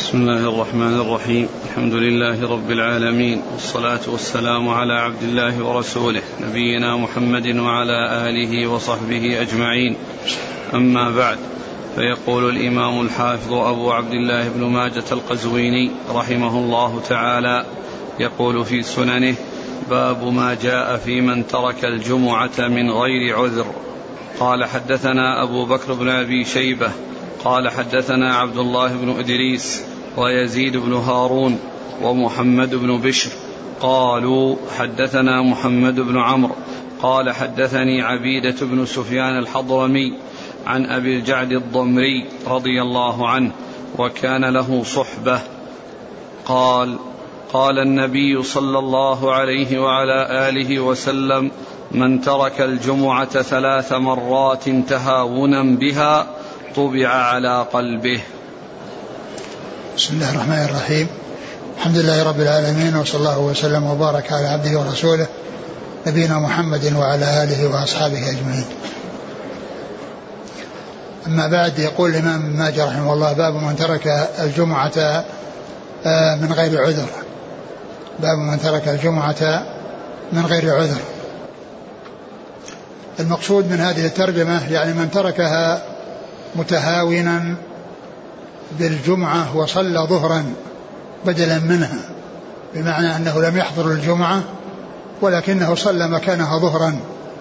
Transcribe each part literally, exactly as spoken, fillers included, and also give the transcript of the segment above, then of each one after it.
بسم الله الرحمن الرحيم. الحمد لله رب العالمين، والصلاة والسلام على عبد الله ورسوله نبينا محمد وعلى آله وصحبه أجمعين. أما بعد، فيقول الإمام الحافظ أبو عبد الله بن ماجة القزويني رحمه الله تعالى يقول في سننه: باب ما جاء في من ترك الجمعة من غير عذر. قال: حدثنا أبو بكر بن أبي شيبة قال: حدثنا عبد الله بن إدريس ويزيد بن هارون ومحمد بن بشر قالوا: حدثنا محمد بن عمرو قال: حدثني عبيدة بن سفيان الحضرمي عن أبي الجعد الضمري رضي الله عنه، وكان له صحبة، قال: قال النبي صلى الله عليه وعلى آله وسلم: من ترك الجمعة ثلاث مرات تهاونا بها طبع على قلبه. بسم الله الرحمن الرحيم. الحمد لله رب العالمين، وصلى الله وسلم وبارك على عبده ورسوله نبينا محمد وعلى آله وأصحابه أجمعين. أما بعد، يقول الإمام ابن ماجه رحمه الله: باب من ترك الجمعة من غير عذر. باب من ترك الجمعة من غير عذر. المقصود من هذه الترجمة يعني من تركها متهاونا بالجمعة وصلى ظهرا بدلا منها، بمعنى أنه لم يحضر الجمعة ولكنه صلى مكانها ظهرا،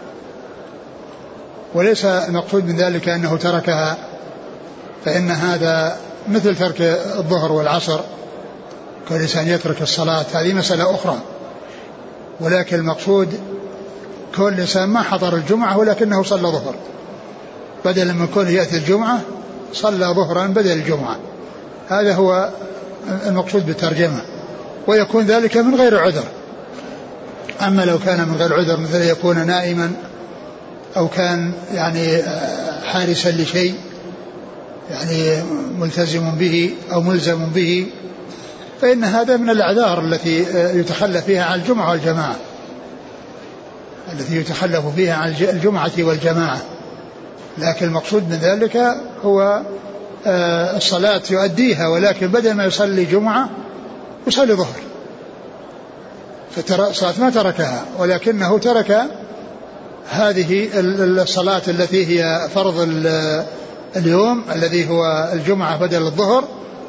وليس المقصود من ذلك أنه تركها، فإن هذا مثل ترك الظهر والعصر، كل إنسان يترك الصلاة، هذه مسألة أخرى. ولكن المقصود كل إنسان ما حضر الجمعة ولكنه صلى ظهر، بدلا من كونه يأتي الجمعة صلى ظهرا بدل الجمعة، هذا هو المقصود بالترجمة. ويكون ذلك من غير عذر. أما لو كان من غير عذر، مثل يكون نائما أو كان يعني حارسا لشيء يعني ملتزم به أو ملزم به، فإن هذا من الأعذار التي يتخلف فيها عن الجمعة والجماعة، التي يتخلف فيها عن الجمعة والجماعة. لكن المقصود من ذلك هو الصلاة يؤديها، ولكن بدل ما يصلي جمعة يصلي ظهر، فالصلاة ما تركها، ولكنه ترك هذه الصلاة التي هي فرض اليوم الذي هو الجمعة بدل الظهر،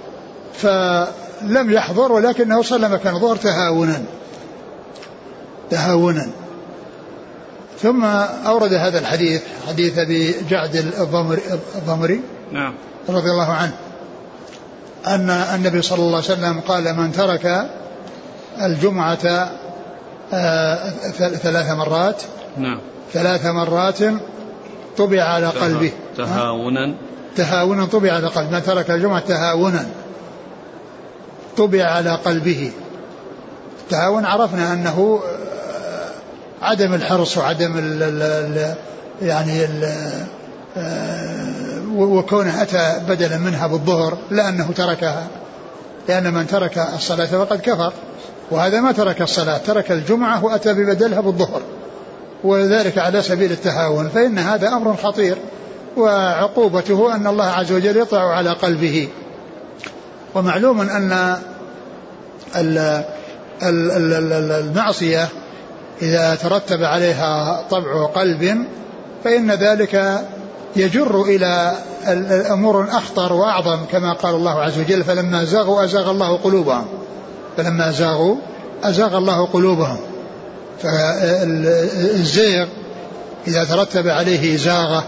فلم يحضر ولكنه صلى مكان الظهر تهاونا تهاونا ثم أورد هذا الحديث، حديث أبي جعد الضمري, الضمري نعم رضي الله عنه، أن النبي صلى الله عليه وسلم قال: من ترك الجمعة ثلاث مرات نعم ثلاث مرات طبع على قلبه. تهاونا تهاونا طبع على قلبه. من ترك الجمعة تهاونا طبع على قلبه. التهاون عرفنا أنه عدم الحرص وعدم ال ال يعني ال وكونه أتى بدلا منها بالظهر، لأنه تركها، لأن من ترك الصلاة فقد كفر، وهذا ما ترك الصلاة، ترك الجمعة وأتى ببدلها بالظهر، وذلك على سبيل التهاون، فإن هذا أمر خطير، وعقوبته أن الله عز وجل يطلع على قلبه. ومعلوم أن المعصية إذا ترتب عليها طبع قلب فإن ذلك يجر إلى أمور أخطر وأعظم، كما قال الله عز وجل: فلما زاغوا أزاغ الله قلوبهم فلما زاغوا أزاغ الله قلوبهم. فالزيغ إذا ترتب عليه زاغة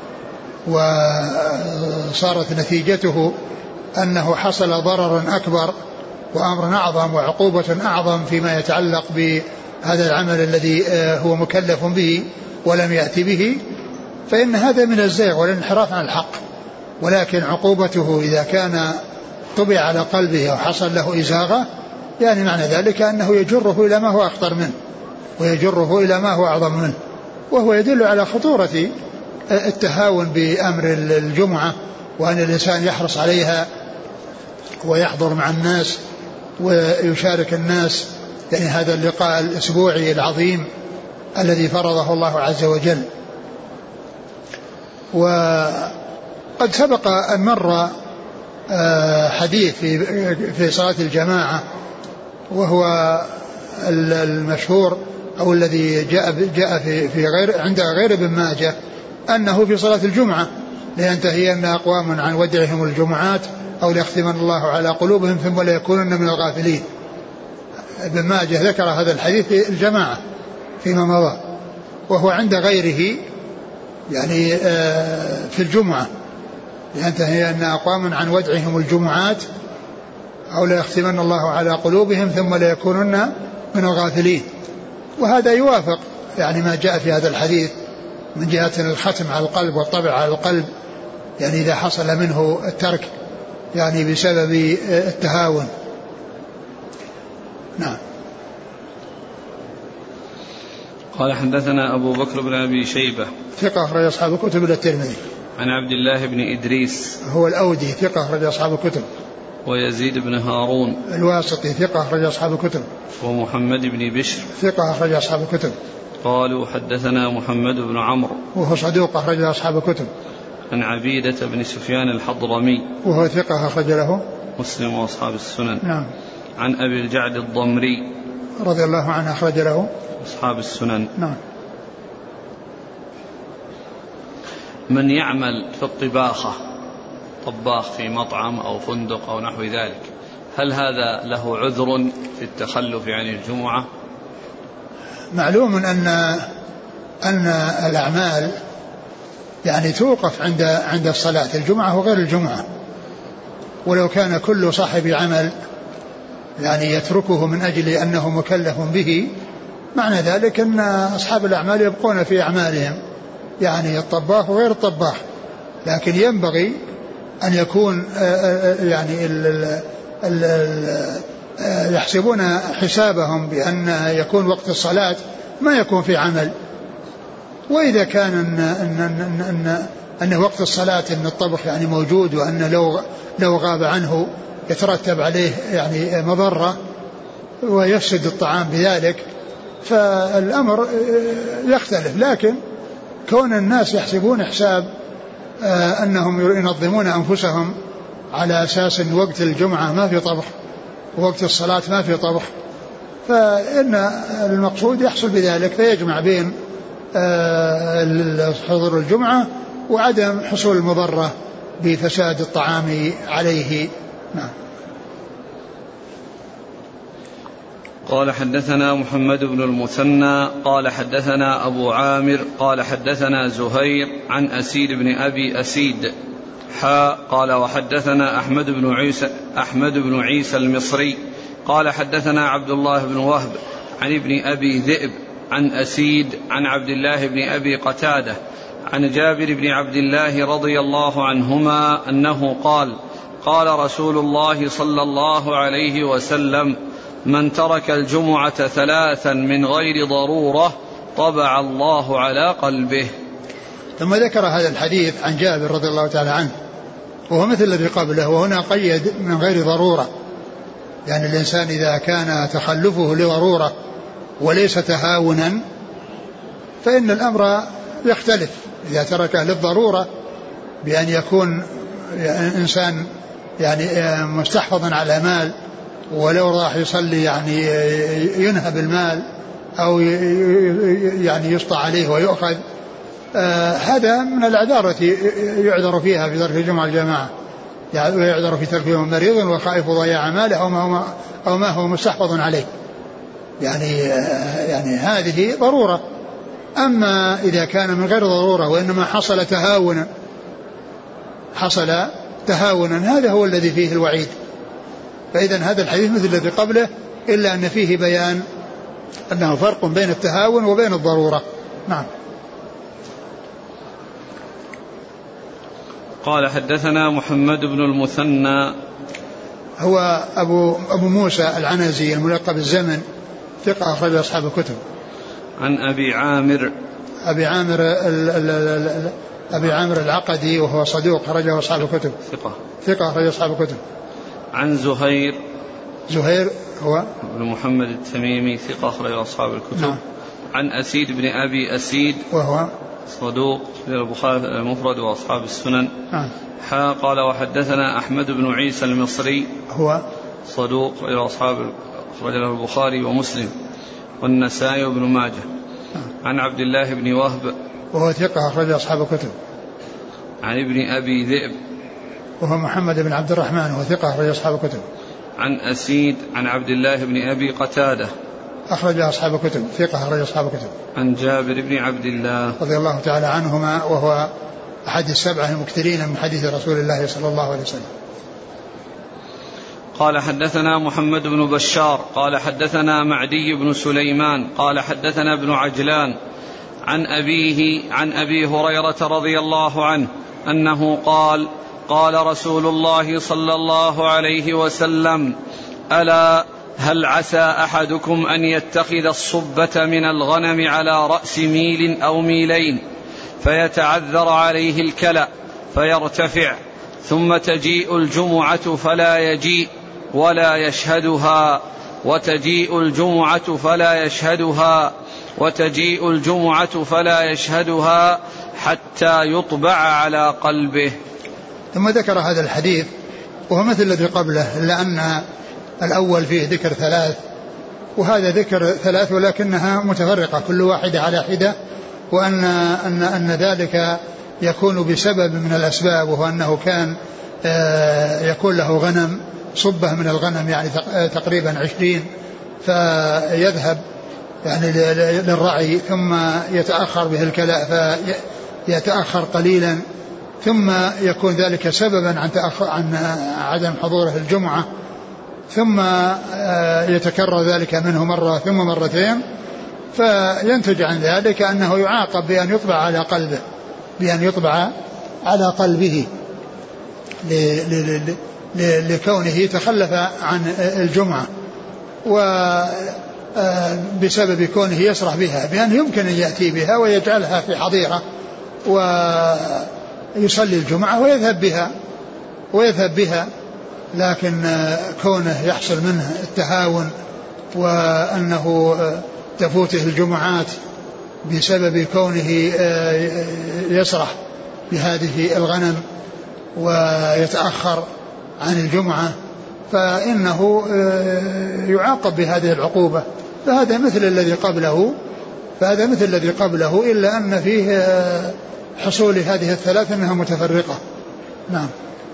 وصارت نتيجته أنه حصل ضرر أكبر وأمر أعظم وعقوبة أعظم فيما يتعلق بهذا العمل الذي هو مكلف به ولم يأتي به، فإن هذا من الزيغ والانحراف عن الحق. ولكن عقوبته إذا كان طبع على قلبه وحصل له إزاغة، يعني معنى ذلك أنه يجره إلى ما هو أخطر منه ويجره إلى ما هو أعظم منه، وهو يدل على خطورة التهاون بأمر الجمعة، وأن الإنسان يحرص عليها ويحضر مع الناس ويشارك الناس، يعني هذا اللقاء الأسبوعي العظيم الذي فرضه الله عز وجل. وقد سبق أن مر حديث في في صلاة الجماعة، وهو المشهور أو الذي جاء جاء في في غير عند غير ابن ماجه أنه في صلاة الجمعة لينتهين أقوام عن ودعهم الجمعات أو ليختمن الله على قلوبهم ثم لا يكونن من الغافلين. ابن ماجه ذكر هذا الحديث في الجماعة فيما مضى، وهو عند غيره يعني في الجمعة لينتهين أقوام عن ودعهم الجمعات أو لا يختمن الله على قلوبهم ثم لا يكونن من الغافلين. وهذا يوافق يعني ما جاء في هذا الحديث من جهة الختم على القلب والطبع على القلب، يعني إذا حصل منه الترك يعني بسبب التهاون. نعم. قال حدثنا أبو بكر بن أبي شيبة ثقة أخرج أصحاب الكتب إلى الترمذي. عن عبد الله بن إدريس هو الأودي ثقة أخرج أصحاب الكتب. ويزيد بن هارون الواسطي ثقة أخرج أصحاب الكتب. ومحمد بن بشر ثقة أخرج أصحاب الكتب. قالوا حدثنا محمد بن عمرو وهو صدوق أخرج أصحاب الكتب. عن عبيدة بن سفيان الحضرمي وهو ثقة أخرج له مسلم وأصحاب السنن. نعم. عن أبي الجعد الضمري رضي الله عنه أخرج له أصحاب السنن. نعم. من يعمل في الطباخة طباخ في مطعم أو فندق أو نحو ذلك، هل هذا له عذر في التخلف عن الجمعة؟ معلوم أن أن الأعمال يعني توقف عند عند الصلاة الجمعة وغير الجمعة، ولو كان كل صاحب عمل يعني يتركه من أجل أنه مكلف به، معنى ذلك أن أصحاب الأعمال يبقون في أعمالهم، يعني الطباخ وغير الطباخ. لكن ينبغي أن يكون يعني ال ال يحسبون حسابهم بأن يكون وقت الصلاة ما يكون في عمل. وإذا كان أن أن أن أن أن وقت الصلاة أن الطبخ يعني موجود، وأن لو لو غاب عنه يترتب عليه يعني مضرة ويفسد الطعام بذلك، فالأمر يختلف. لكن كون الناس يحسبون حساب أنهم ينظمون أنفسهم على أساس أن وقت الجمعة ما في طبخ ووقت الصلاة ما في طبخ، فإن المقصود يحصل بذلك، فيجمع بين حضور الجمعة وعدم حصول المضرة بفساد الطعام عليه. نعم. قال حدثنا محمد بن المثنى قال حدثنا أبو عامر قال حدثنا زهير عن أسيد بن أبي أسيد حا قال وحدثنا أحمد بن عيسى أحمد بن عيسى المصري قال حدثنا عبد الله بن وهب عن ابن أبي ذئب عن أسيد عن عبد الله بن أبي قتادة عن جابر بن عبد الله رضي الله عنهما أنه قال قال رسول الله صلى الله عليه وسلم من ترك الجمعة ثلاثا من غير ضرورة طبع الله على قلبه. ثم ذكر هذا الحديث عن جابر رضي الله تعالى عنه، وهو مثل الذي قبله، وهنا قيد من غير ضرورة، يعني الإنسان إذا كان تخلفه لضرورة وليس تهاونا فإن الأمر يختلف. إذا تركه للضرورة بأن يكون إنسان يعني مستحفظا على مال، ولو راح يصلي يعني ينهب المال أو يعني يسطى عليه ويؤخذ، آه هذا من الأعذار التي يعذر فيها في ترك الجمعة الجماعة، يعني ويعذر في ترك يوم مريض وخائف ضياع ماله أو ما هو أو ما هو مستحفظ عليه، يعني آه يعني هذه ضرورة. أما إذا كان من غير ضرورة وإنما حصل تهاونا حصل تهاونا هذا هو الذي فيه الوعيد. فإذا هذا الحديث مثل الذي قبله، إلا أن فيه بيان أنه فرق بين التهاون وبين الضرورة. نعم. قال حدثنا محمد بن المثنى هو أبو, أبو موسى العنزي الملقب الزمن ثقة أخرج أصحاب الكتب. عن أبي عامر أبي عامر ال ال ال أبي عامر العقدي وهو صدوق أخرجه أصحاب الكتب. ثقة ثقة أخرج أصحاب الكتب. عن زهير زهير هو بن محمد التميمي ثقة أخرج أصحاب الكتب. نعم. عن أسيد بن أبي أسيد وهو صدوق البخاري المفرد وأصحاب السنن. نعم. حا قال وحدثنا أحمد بن عيسى المصري هو صدوق إلى أصحاب أخرج له البخاري ومسلم والنسائي وابن ماجه. نعم. عن عبد الله بن وهب وهو ثقة أخرج أصحاب الكتب. عن ابن أبي ذئب وهو محمد بن عبد الرحمن وهو ثقة أخرج أصحاب الكتب. عن أسيد عن عبد الله بن أبي قتادة أخرج أصحاب الكتب ثقة أخرج أصحاب الكتب. عن جابر بن عبد الله رضي الله تعالى عنهما وهو أحد السبعة المكثرين من حديث رسول الله صلى الله عليه وسلم. قال حدثنا محمد بن بشار قال حدثنا معدي بن سليمان قال حدثنا ابن عجلان عن أبيه عن أبي هريرة رضي الله عنه أنه قال قال رسول الله صلى الله عليه وسلم ألا هل عسى أحدكم أن يتخذ الصبة من الغنم على رأس ميل أو ميلين فيتعذر عليه الكلأ فيرتفع ثم تجيء الجمعة فلا يجيء ولا يشهدها وتجيء الجمعة فلا يشهدها وتجيء الجمعة فلا يشهدها حتى يطبع على قلبه. ثم ذكر هذا الحديث وهو مثل الذي قبله إلا أن الأول فيه ذكر ثلاث وهذا ذكر ثلاث ولكنها متفرقة كل واحدة على حدة وأن أن أن ذلك يكون بسبب من الأسباب وهو أنه كان يكون له غنم صبة من الغنم يعني تقريبا عشرين فيذهب يعني للرعي ثم يتأخر به الكلاء فيتأخر قليلا ثم يكون ذلك سببا عن تأخر عن عدم حضوره الجمعة ثم يتكرر ذلك منه مرة ثم مرتين فينتج عن ذلك أنه يعاقب بأن يطبع على قلبه بأن يطبع على قلبه لكونه تخلف عن الجمعة وبسبب كونه يسرح بها بأن يمكن أن يأتي بها ويجعلها في حظيرة ويصلي الجمعة ويذهب بها ويذهب بها لكن كونه يحصل منه التهاون وأنه تفوته الجمعات بسبب كونه يسرح بهذه الغنم ويتأخر عن الجمعة فإنه يعاقب بهذه العقوبة فهذا مثل الذي قبله فهذا مثل الذي قبله إلا أن فيه حصول هذه الثلاث أنها متفرقة. نعم.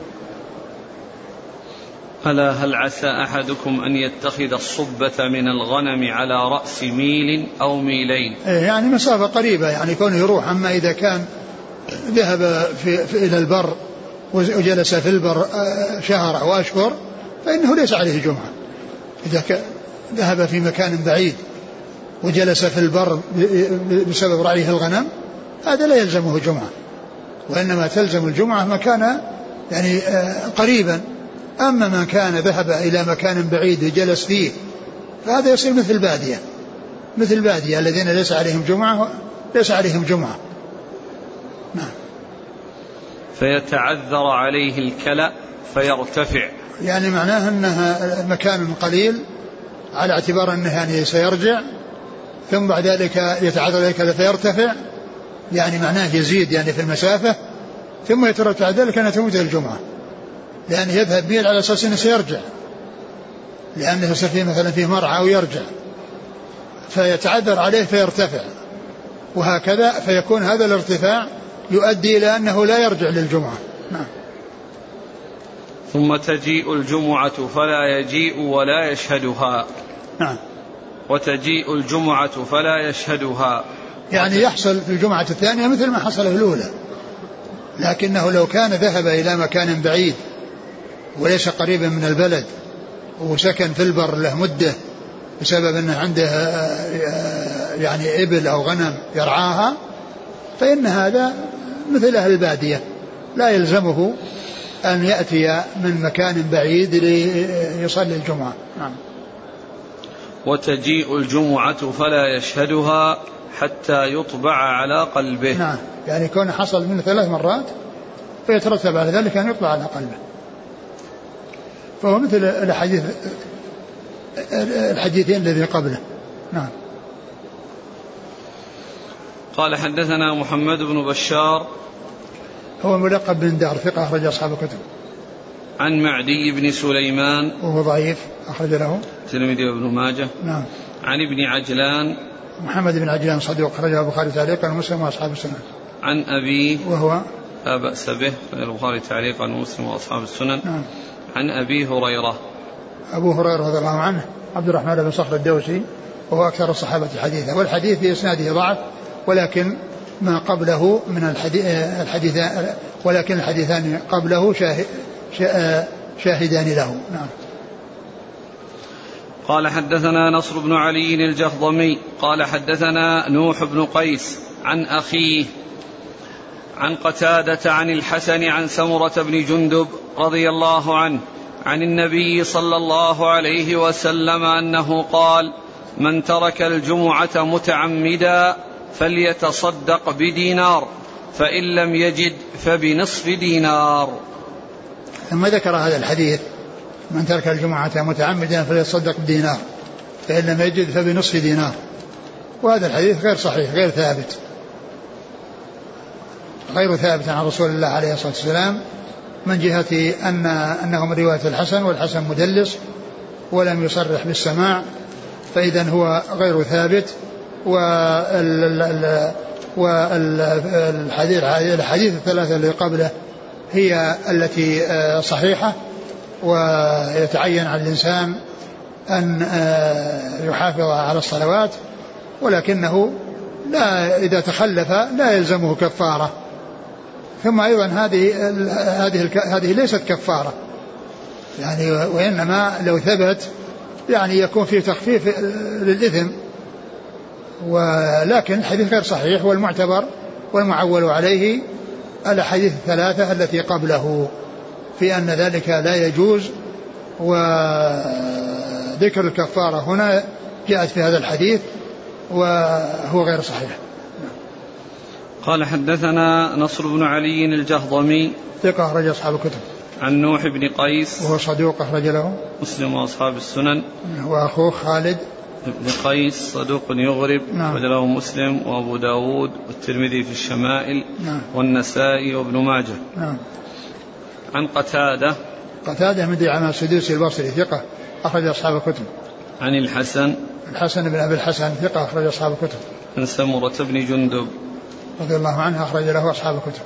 ألا هل عسى أحدكم أن يتخذ الصبة من الغنم على رأس ميل أو ميلين يعني مسافة قريبة يعني كونه يروح أما إذا كان ذهب في في إلى البر وجلس في البر شهر أو أشهر فإنه ليس عليه جمعة. إذا ذهب في مكان بعيد وجلس في البر بسبب رعيه الغنم هذا لا يلزمه جمعة وإنما تلزم الجمعة مكان يعني قريبا. أما من كان ذهب إلى مكان بعيد جلس فيه فهذا يصير مثل بادية مثل البادية الذين ليس عليهم جمعة ليس عليهم جمعة. نعم. فيتعذر عليه الكلأ فيرتفع يعني معناه أنها مكان قليل على اعتبار أنه يعني سيرجع ثم بعد ذلك يتعذر عليه الكلأ فيرتفع يعني معناه يزيد يعني في المسافة ثم يترتب على ذلك أن تموت الجمعة لأنه يذهب به على أساس أنه سيرجع لأنه سيفيه مثلا فيه مرعى ويرجع فيتعذر عليه فيرتفع وهكذا فيكون هذا الارتفاع يؤدي إلى أنه لا يرجع للجمعة. نعم. ثم تجيء الجمعة فلا يجيء ولا يشهدها. نعم. وتجيء الجمعة فلا يشهدها يعني يحصل في الجمعة الثانية مثل ما حصل في الأولى لكنه لو كان ذهب إلى مكان بعيد وليس قريبا من البلد وسكن في البر له مدة بسبب أنه عنده يعني إبل أو غنم يرعاها فإن هذا مثل أهل البادية لا يلزمه أن يأتي من مكان بعيد ليصلي الجمعة. نعم. وتجيء الجمعة فلا يشهدها حتى يطبع على قلبه. نعم. يعني يكون حصل منه ثلاث مرات فيترتب على ذلك أن يطبع على قلبه فهو مثل الحديث الحديثين الذي قبله. نعم. قال حدثنا محمد بن بشار هو ملقب بن دار ثقة أخرج أصحاب الكتب. عن معدي بن سليمان وهو ضعيف أخرج له الترمذي وابن ماجه. نعم. عن ابن عجلان محمد بن عجلان صدوق أخرجه البخاري تعليقا ومسلم وأصحاب السنن. عن أبيه وهو لا بأس به البخاري تعليقا ومسلم وأصحاب السنن. نعم. عن أبي هريرة أبو هريرة رضي الله عنه عبد الرحمن بن صخر الدوسي وهو أكثر الصحابة حديثا والحديث في إسناده ضعف ولكن ما قبله من الحديث, الحديث ولكن الحديثان قبله شاهد شاهدان له. نعم. قال حدثنا نصر بن علي الجهضمي قال حدثنا نوح بن قيس عن أخيه عن قتادة عن الحسن عن سمرة بن جندب رضي الله عنه عن النبي صلى الله عليه وسلم أنه قال: من ترك الجمعة متعمدا فليتصدق بدينار فإن لم يجد فبنصف دينار. ثم ذكر هذا الحديث: من ترك الجمعة متعمدا فليتصدق بدينار فإن لم يجد فبنصف دينار. وهذا الحديث غير صحيح غير ثابت غير ثابت عن رسول الله عليه الصلاة والسلام من جهة أن أنه من رواية الحسن والحسن مدلس ولم يصرح بالسماع فإذا هو غير ثابت. والحديث الحديث الثلاثة اللي قبله هي التي صحيحة ويتعين على الإنسان أن يحافظ على الصلوات ولكنه لا إذا تخلف لا يلزمه كفارة. ثم أيضا هذه هذه هذه ليست كفارة يعني وإنما لو ثبت يعني يكون فيه تخفيف للإثم ولكن الحديث غير صحيح. والمعتبر والمعول عليه الأحاديث الثلاثة التي قبله في أن ذلك لا يجوز وذكر الكفارة هنا جاءت في هذا الحديث وهو غير صحيح. قال حدثنا نصر بن علي الجهضمي ثقة أخرج أصحاب الكتب. عن نوح بن قيس وهو صدوق أخرج له مسلم وأصحاب السنن. وأخوه خالد بن قيس صدوق يغرب أخرج له مسلم وأبو داود والترمذي في الشمائل. نعم. والنسائي وابن ماجه. نعم. عن قتادة قتادة من دعامة السدوسي البصري ثقة أخرج أصحاب الكتب. عن الحسن الحسن بن أبي الحسن ثقة أخرج أصحاب الكتب. عن سمرة بن جندب رضي الله عنه أخرج له أصحاب الكتب.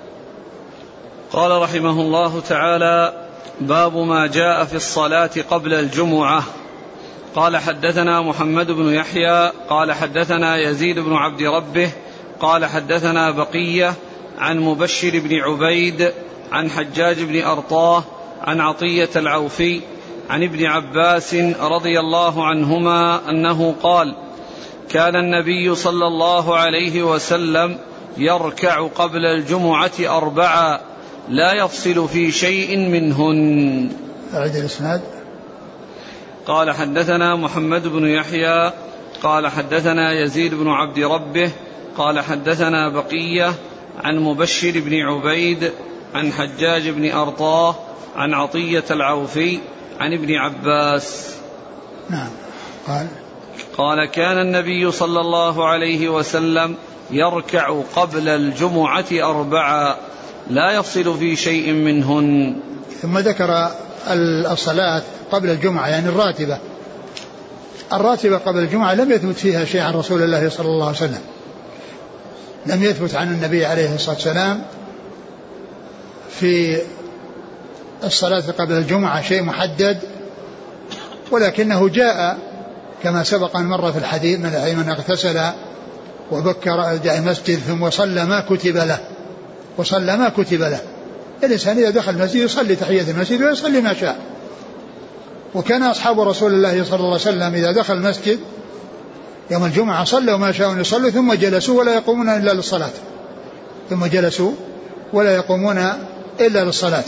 قال رحمه الله تعالى: باب ما جاء في الصلاة قبل الجمعة. قال حدثنا محمد بن يحيى قال حدثنا يزيد بن عبد ربه قال حدثنا بقية عن مبشر بن عبيد عن حجاج بن أرطاه عن عطية العوفي عن ابن عباس رضي الله عنهما أنه قال: كان النبي صلى الله عليه وسلم يركع قبل الجمعة أربعا لا يفصل في شيء منهن. أعد الإسناد. قال حدثنا محمد بن يحيى قال حدثنا يزيد بن عبد ربه قال حدثنا بقية عن مبشر بن عبيد عن حجاج بن أرطاه عن عطية العوفي عن ابن عباس. نعم. قال قال: كان النبي صلى الله عليه وسلم يركع قبل الجمعة أربعا لا يفصل في شيء منهن. ثم ذكر الصلاة قبل الجمعة يعني الراتبة. الراتبة قبل الجمعة لم يثبت فيها شيء عن رسول الله صلى الله عليه وسلم. لم يثبت عن النبي عليه الصلاة والسلام في الصلاة قبل الجمعة شيء محدد ولكنه جاء كما سبق أن مر في الحديث من اغتسل وبكر جاء المسجد ثم صلى ما كتب له وصلى ما كتب له. الإنسان إذا دخل المسجد يصلي تحية المسجد ويصلي ما شاء. وكان أصحاب رسول الله صلى الله عليه وسلم إذا دخل المسجد يوم الجمعة صلوا ما شاءوا يصلوا ثم جلسوا ولا يقومون إلا للصلاة ثم جلسوا ولا يقومون إلا للصلاة.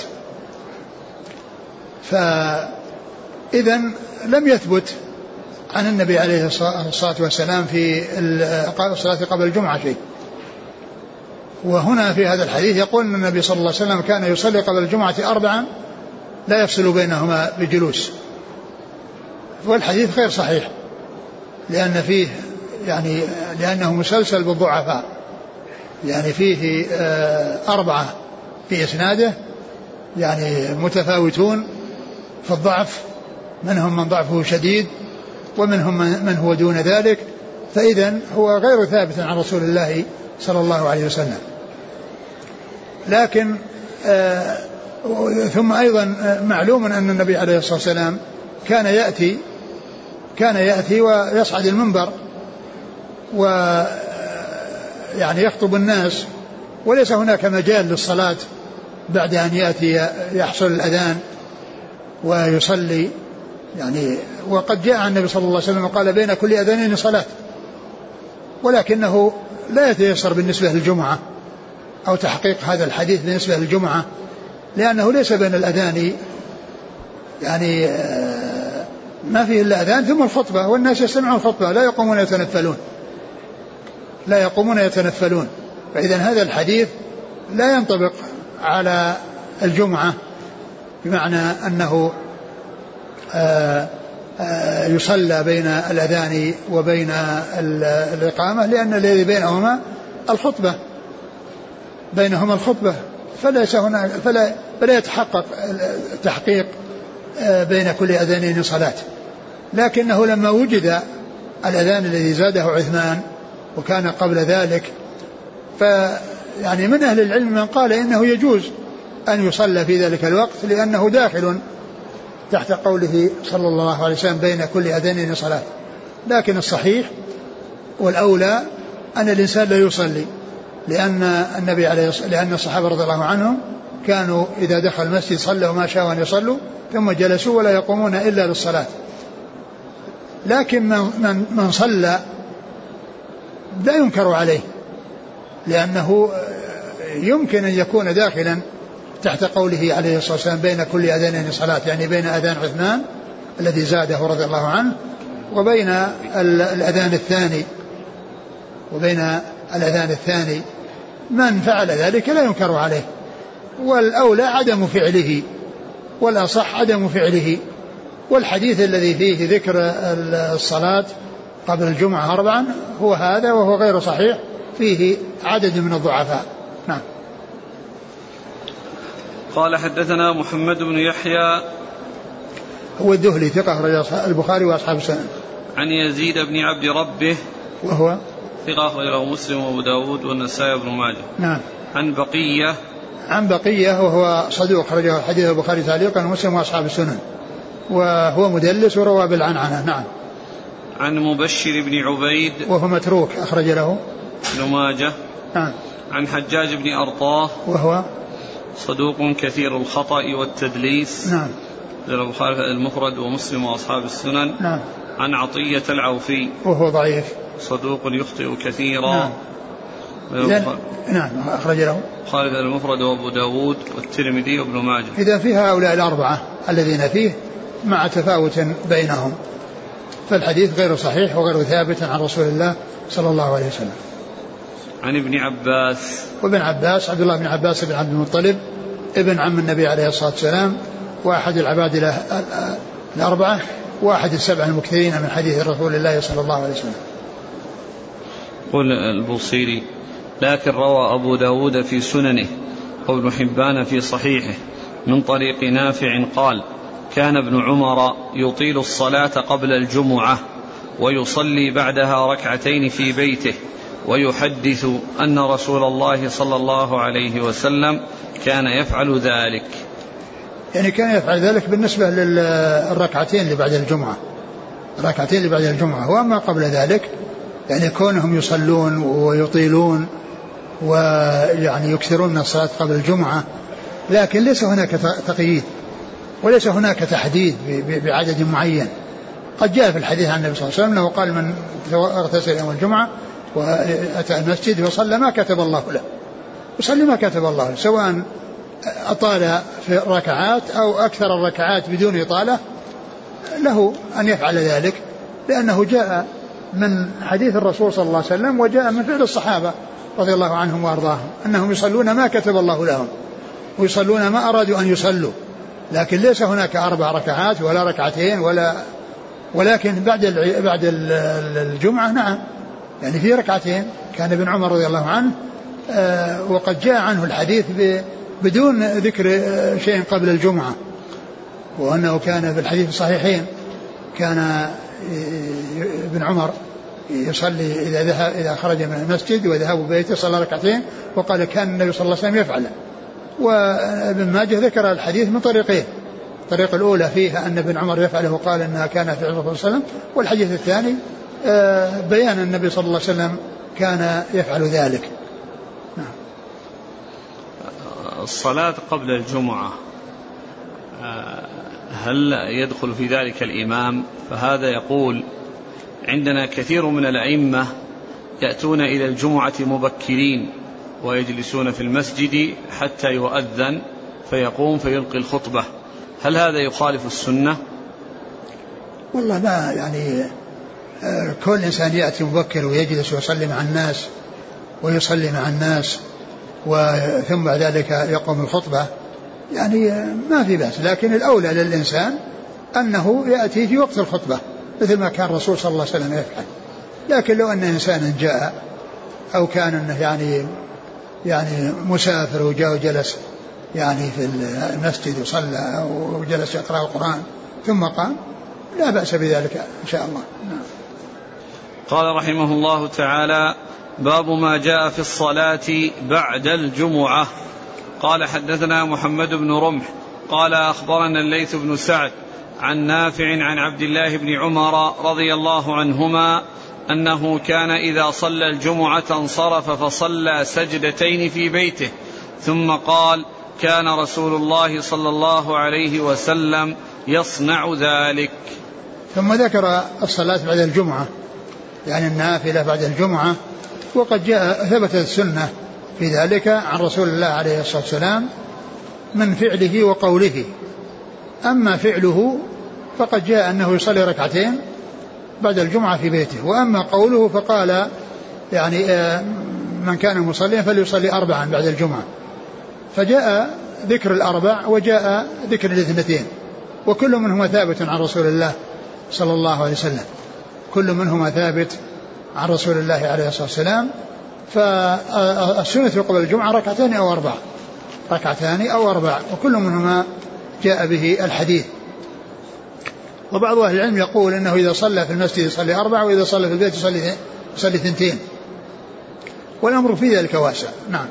فإذا لم يثبت عن النبي عليه الصلاة والسلام في الصلاة قبل الجمعة شيء. وهنا في هذا الحديث يقول أن النبي صلى الله عليه وسلم كان يصلي قبل الجمعة أربعا لا يفصل بينهما بجلوس. والحديث غير صحيح لأن فيه يعني لأنه مسلسل بالضعفاء، يعني فيه أربعة في إسناده يعني متفاوتون في الضعف، منهم من ضعفه شديد ومنهم من هو دون ذلك، فإذن هو غير ثابت عن رسول الله صلى الله عليه وسلم. لكن آه ثم أيضا معلوم أن النبي عليه الصلاة والسلام كان يأتي كان يأتي ويصعد المنبر ويعني يخطب الناس، وليس هناك مجال للصلاة بعد أن يأتي يحصل الأذان ويصلي يعني. وقد جاء النبي صلى الله عليه وسلم وقال بين كل أذانين صلاة، ولكنه لا يتيسر بالنسبة للجمعة أو تحقيق هذا الحديث بالنسبة للجمعة، لأنه ليس بين الأذان يعني ما فيه إلا أذان ثم الخطبة، والناس يستمعون الخطبة لا يقومون يتنفلون لا يقومون يتنفلون فإذا هذا الحديث لا ينطبق على الجمعة، بمعنى أنه آآ آآ يصلى بين الأذان وبين الإقامة، لأن الذي بينهما الخطبة بينهما الخطبة فليس هنا فلا, فلا يتحقق تحقيق بين كل أذانين صلاة. لكنه لما وجد الأذان الذي زاده عثمان وكان قبل ذلك، فيعني من أهل العلم من قال إنه يجوز أن يصلى في ذلك الوقت، لأنه داخل تحت قوله صلى الله عليه وسلم بين كل أذانين صلاة. لكن الصحيح والأولى أن الإنسان لا يصلي، لأن النبي عليه لأن الصحابة رضي الله عنهم كانوا إذا دخل المسجد صلوا ما شاءوا أن يصلوا ثم جلسوا ولا يقومون إلا للصلاة. لكن من, من, من صلى لا ينكر عليه، لأنه يمكن أن يكون داخلا تحت قوله عليه الصلاة والسلام بين كل أذانين صلاة، يعني بين أذان عثمان الذي زاده رضي الله عنه وبين الأذان الثاني وبين الأذان الثاني من فعل ذلك لا ينكر عليه. والأولى عدم فعله والأصح عدم فعله. والحديث الذي فيه ذكر الصلاة قبل الجمعة أربعا هو هذا، وهو غير صحيح، فيه عدد من الضعفاء. نعم. قال حدثنا محمد بن يحيى هو الدهلي ثقة أخرج البخاري وأصحاب السنن. عن يزيد بن عبد ربه وهو ثقة أخرجه مسلم وأبو داود والنسائي بن ماجه. نعم. عن بقية عن بقية وهو صدوق أخرجه حديث البخاري تعليقا ومسلم وأصحاب السنن، وهو مدلس وروى بالعنعنة. نعم. عن مبشر بن عبيد وهو متروك أخرج له ابن ماجه. نعم. عن حجاج بن أرطاه وهو صدوق كثير الخطأ والتدليس. نعم. البخاري المفرد ومسلم وأصحاب السنن. نعم. عن عطية العوفي وهو ضعيف صدوق يخطئ كثيرا. نعم. نعم أخرج له البخاري المفرد وأبو داود والترمذي وابن ماجه. إذا في هؤلاء الأربعة الذين فيه مع تفاوت بينهم، فالحديث غير صحيح وغير ثابت عن رسول الله صلى الله عليه وسلم. عن ابن عباس وابن عباس عبد الله بن عباس بن عبد المطلب ابن عم النبي عليه الصلاة والسلام، وأحد العباد الأربعة، وأحد السبع المكثرين من حديث رسول الله صلى الله عليه وسلم. قل البوصيري لكن روى أبو داود في سننه وابن حبان في صحيحه من طريق نافع قال كان ابن عمر يطيل الصلاة قبل الجمعة ويصلي بعدها ركعتين في بيته ويحدث أن رسول الله صلى الله عليه وسلم كان يفعل ذلك. يعني كان يفعل ذلك بالنسبة للركعتين اللي بعد الجمعة الركعتين اللي بعد الجمعة وأما قبل ذلك يعني كونهم يصلون ويطيلون ويعني يكثرون من الصلاة قبل الجمعة، لكن ليس هناك تقييد وليس هناك تحديد بعدد معين. قد جاء في الحديث عن النبي صلى الله عليه وسلم أنه قال من اغتسل يوم الجمعة وأتى المسجد وصلى ما كتب الله له وصلي ما كتب الله له، سواء أطال في الركعات أو أكثر الركعات بدون إطالة له أن يفعل ذلك، لأنه جاء من حديث الرسول صلى الله عليه وسلم وجاء من فعل الصحابة رضي الله عنهم وأرضاهم أنهم يصلون ما كتب الله لهم ويصلون ما أرادوا أن يصلوا، لكن ليس هناك أربع ركعات ولا ركعتين ولا ولكن بعد بعد الجمعة نعم يعني في ركعتين كان ابن عمر رضي الله عنه آه وقد جاء عنه الحديث بدون ذكر شيء قبل الجمعة، وأنه كان في الحديث الصحيحين كان ابن عمر يصلي إذا ذهب إذا خرج من المسجد وذهب بيته صلى ركعتين، وقال كان النبي صلى الله عليه وسلم يفعل. وابن ماجه ذكر الحديث من طريقين، الطريق الأولى فيها أن ابن عمر يفعله وقال أنها كان في الرسول صلى الله عليه وسلم، والحديث الثاني بيان النبي صلى الله عليه وسلم كان يفعل ذلك. الصلاة قبل الجمعة هل يدخل في ذلك الإمام؟ فهذا يقول عندنا كثير من الأئمة يأتون إلى الجمعة مبكرين ويجلسون في المسجد حتى يؤذن فيقوم فيلقي الخطبة، هل هذا يخالف السنة؟ والله ما يعني كل إنسان يأتي مبكر ويجلس ويصلي مع الناس ويصلي مع الناس وثم بعد ذلك يقوم الخطبة يعني ما في بأس، لكن الأولى للإنسان أنه يأتي في وقت الخطبة مثل ما كان الرسول صلى الله عليه وسلم يفعل. لكن لو أن إنسانا جاء أو كان أنه يعني يعني مسافر وجاء وجلس يعني في المسجد وصلى وجلس يقرأ القرآن ثم قام لا بأس بذلك إن شاء الله. قال رحمه الله تعالى: باب ما جاء في الصلاة بعد الجمعة. قال: حدثنا محمد بن رمح قال أخبرنا الليث بن سعد عن نافع عن عبد الله بن عمر رضي الله عنهما أنه كان إذا صلى الجمعة انصرف فصلى سجدتين في بيته ثم قال: كان رسول الله صلى الله عليه وسلم يصنع ذلك. ثم ذكر الصلاة بعد الجمعة يعني النافلة بعد الجمعة، وقد جاء ثبتت السنة في ذلك عن رسول الله عليه الصلاة والسلام من فعله وقوله. أما فعله فقد جاء أنه يصلي ركعتين بعد الجمعة في بيته، وأما قوله فقال يعني من كان مصليا فليصلي أربعا بعد الجمعة، فجاء ذكر الأربع وجاء ذكر الاثنتين، وكل منهما ثابت عن رسول الله صلى الله عليه وسلم، كل منهما ثابت عن رسول الله عليه الصلاة والسلام. فالسنة قبل الجمعة ركعتين أو أربع ركعتان أو أربع وكل منهما جاء به الحديث. وبعض أهل العلم يقول إنه إذا صلى في المسجد يصلي أربع وإذا صلى في البيت يصلي يصلي ثنتين، والأمر في ذلك واسع. نعم.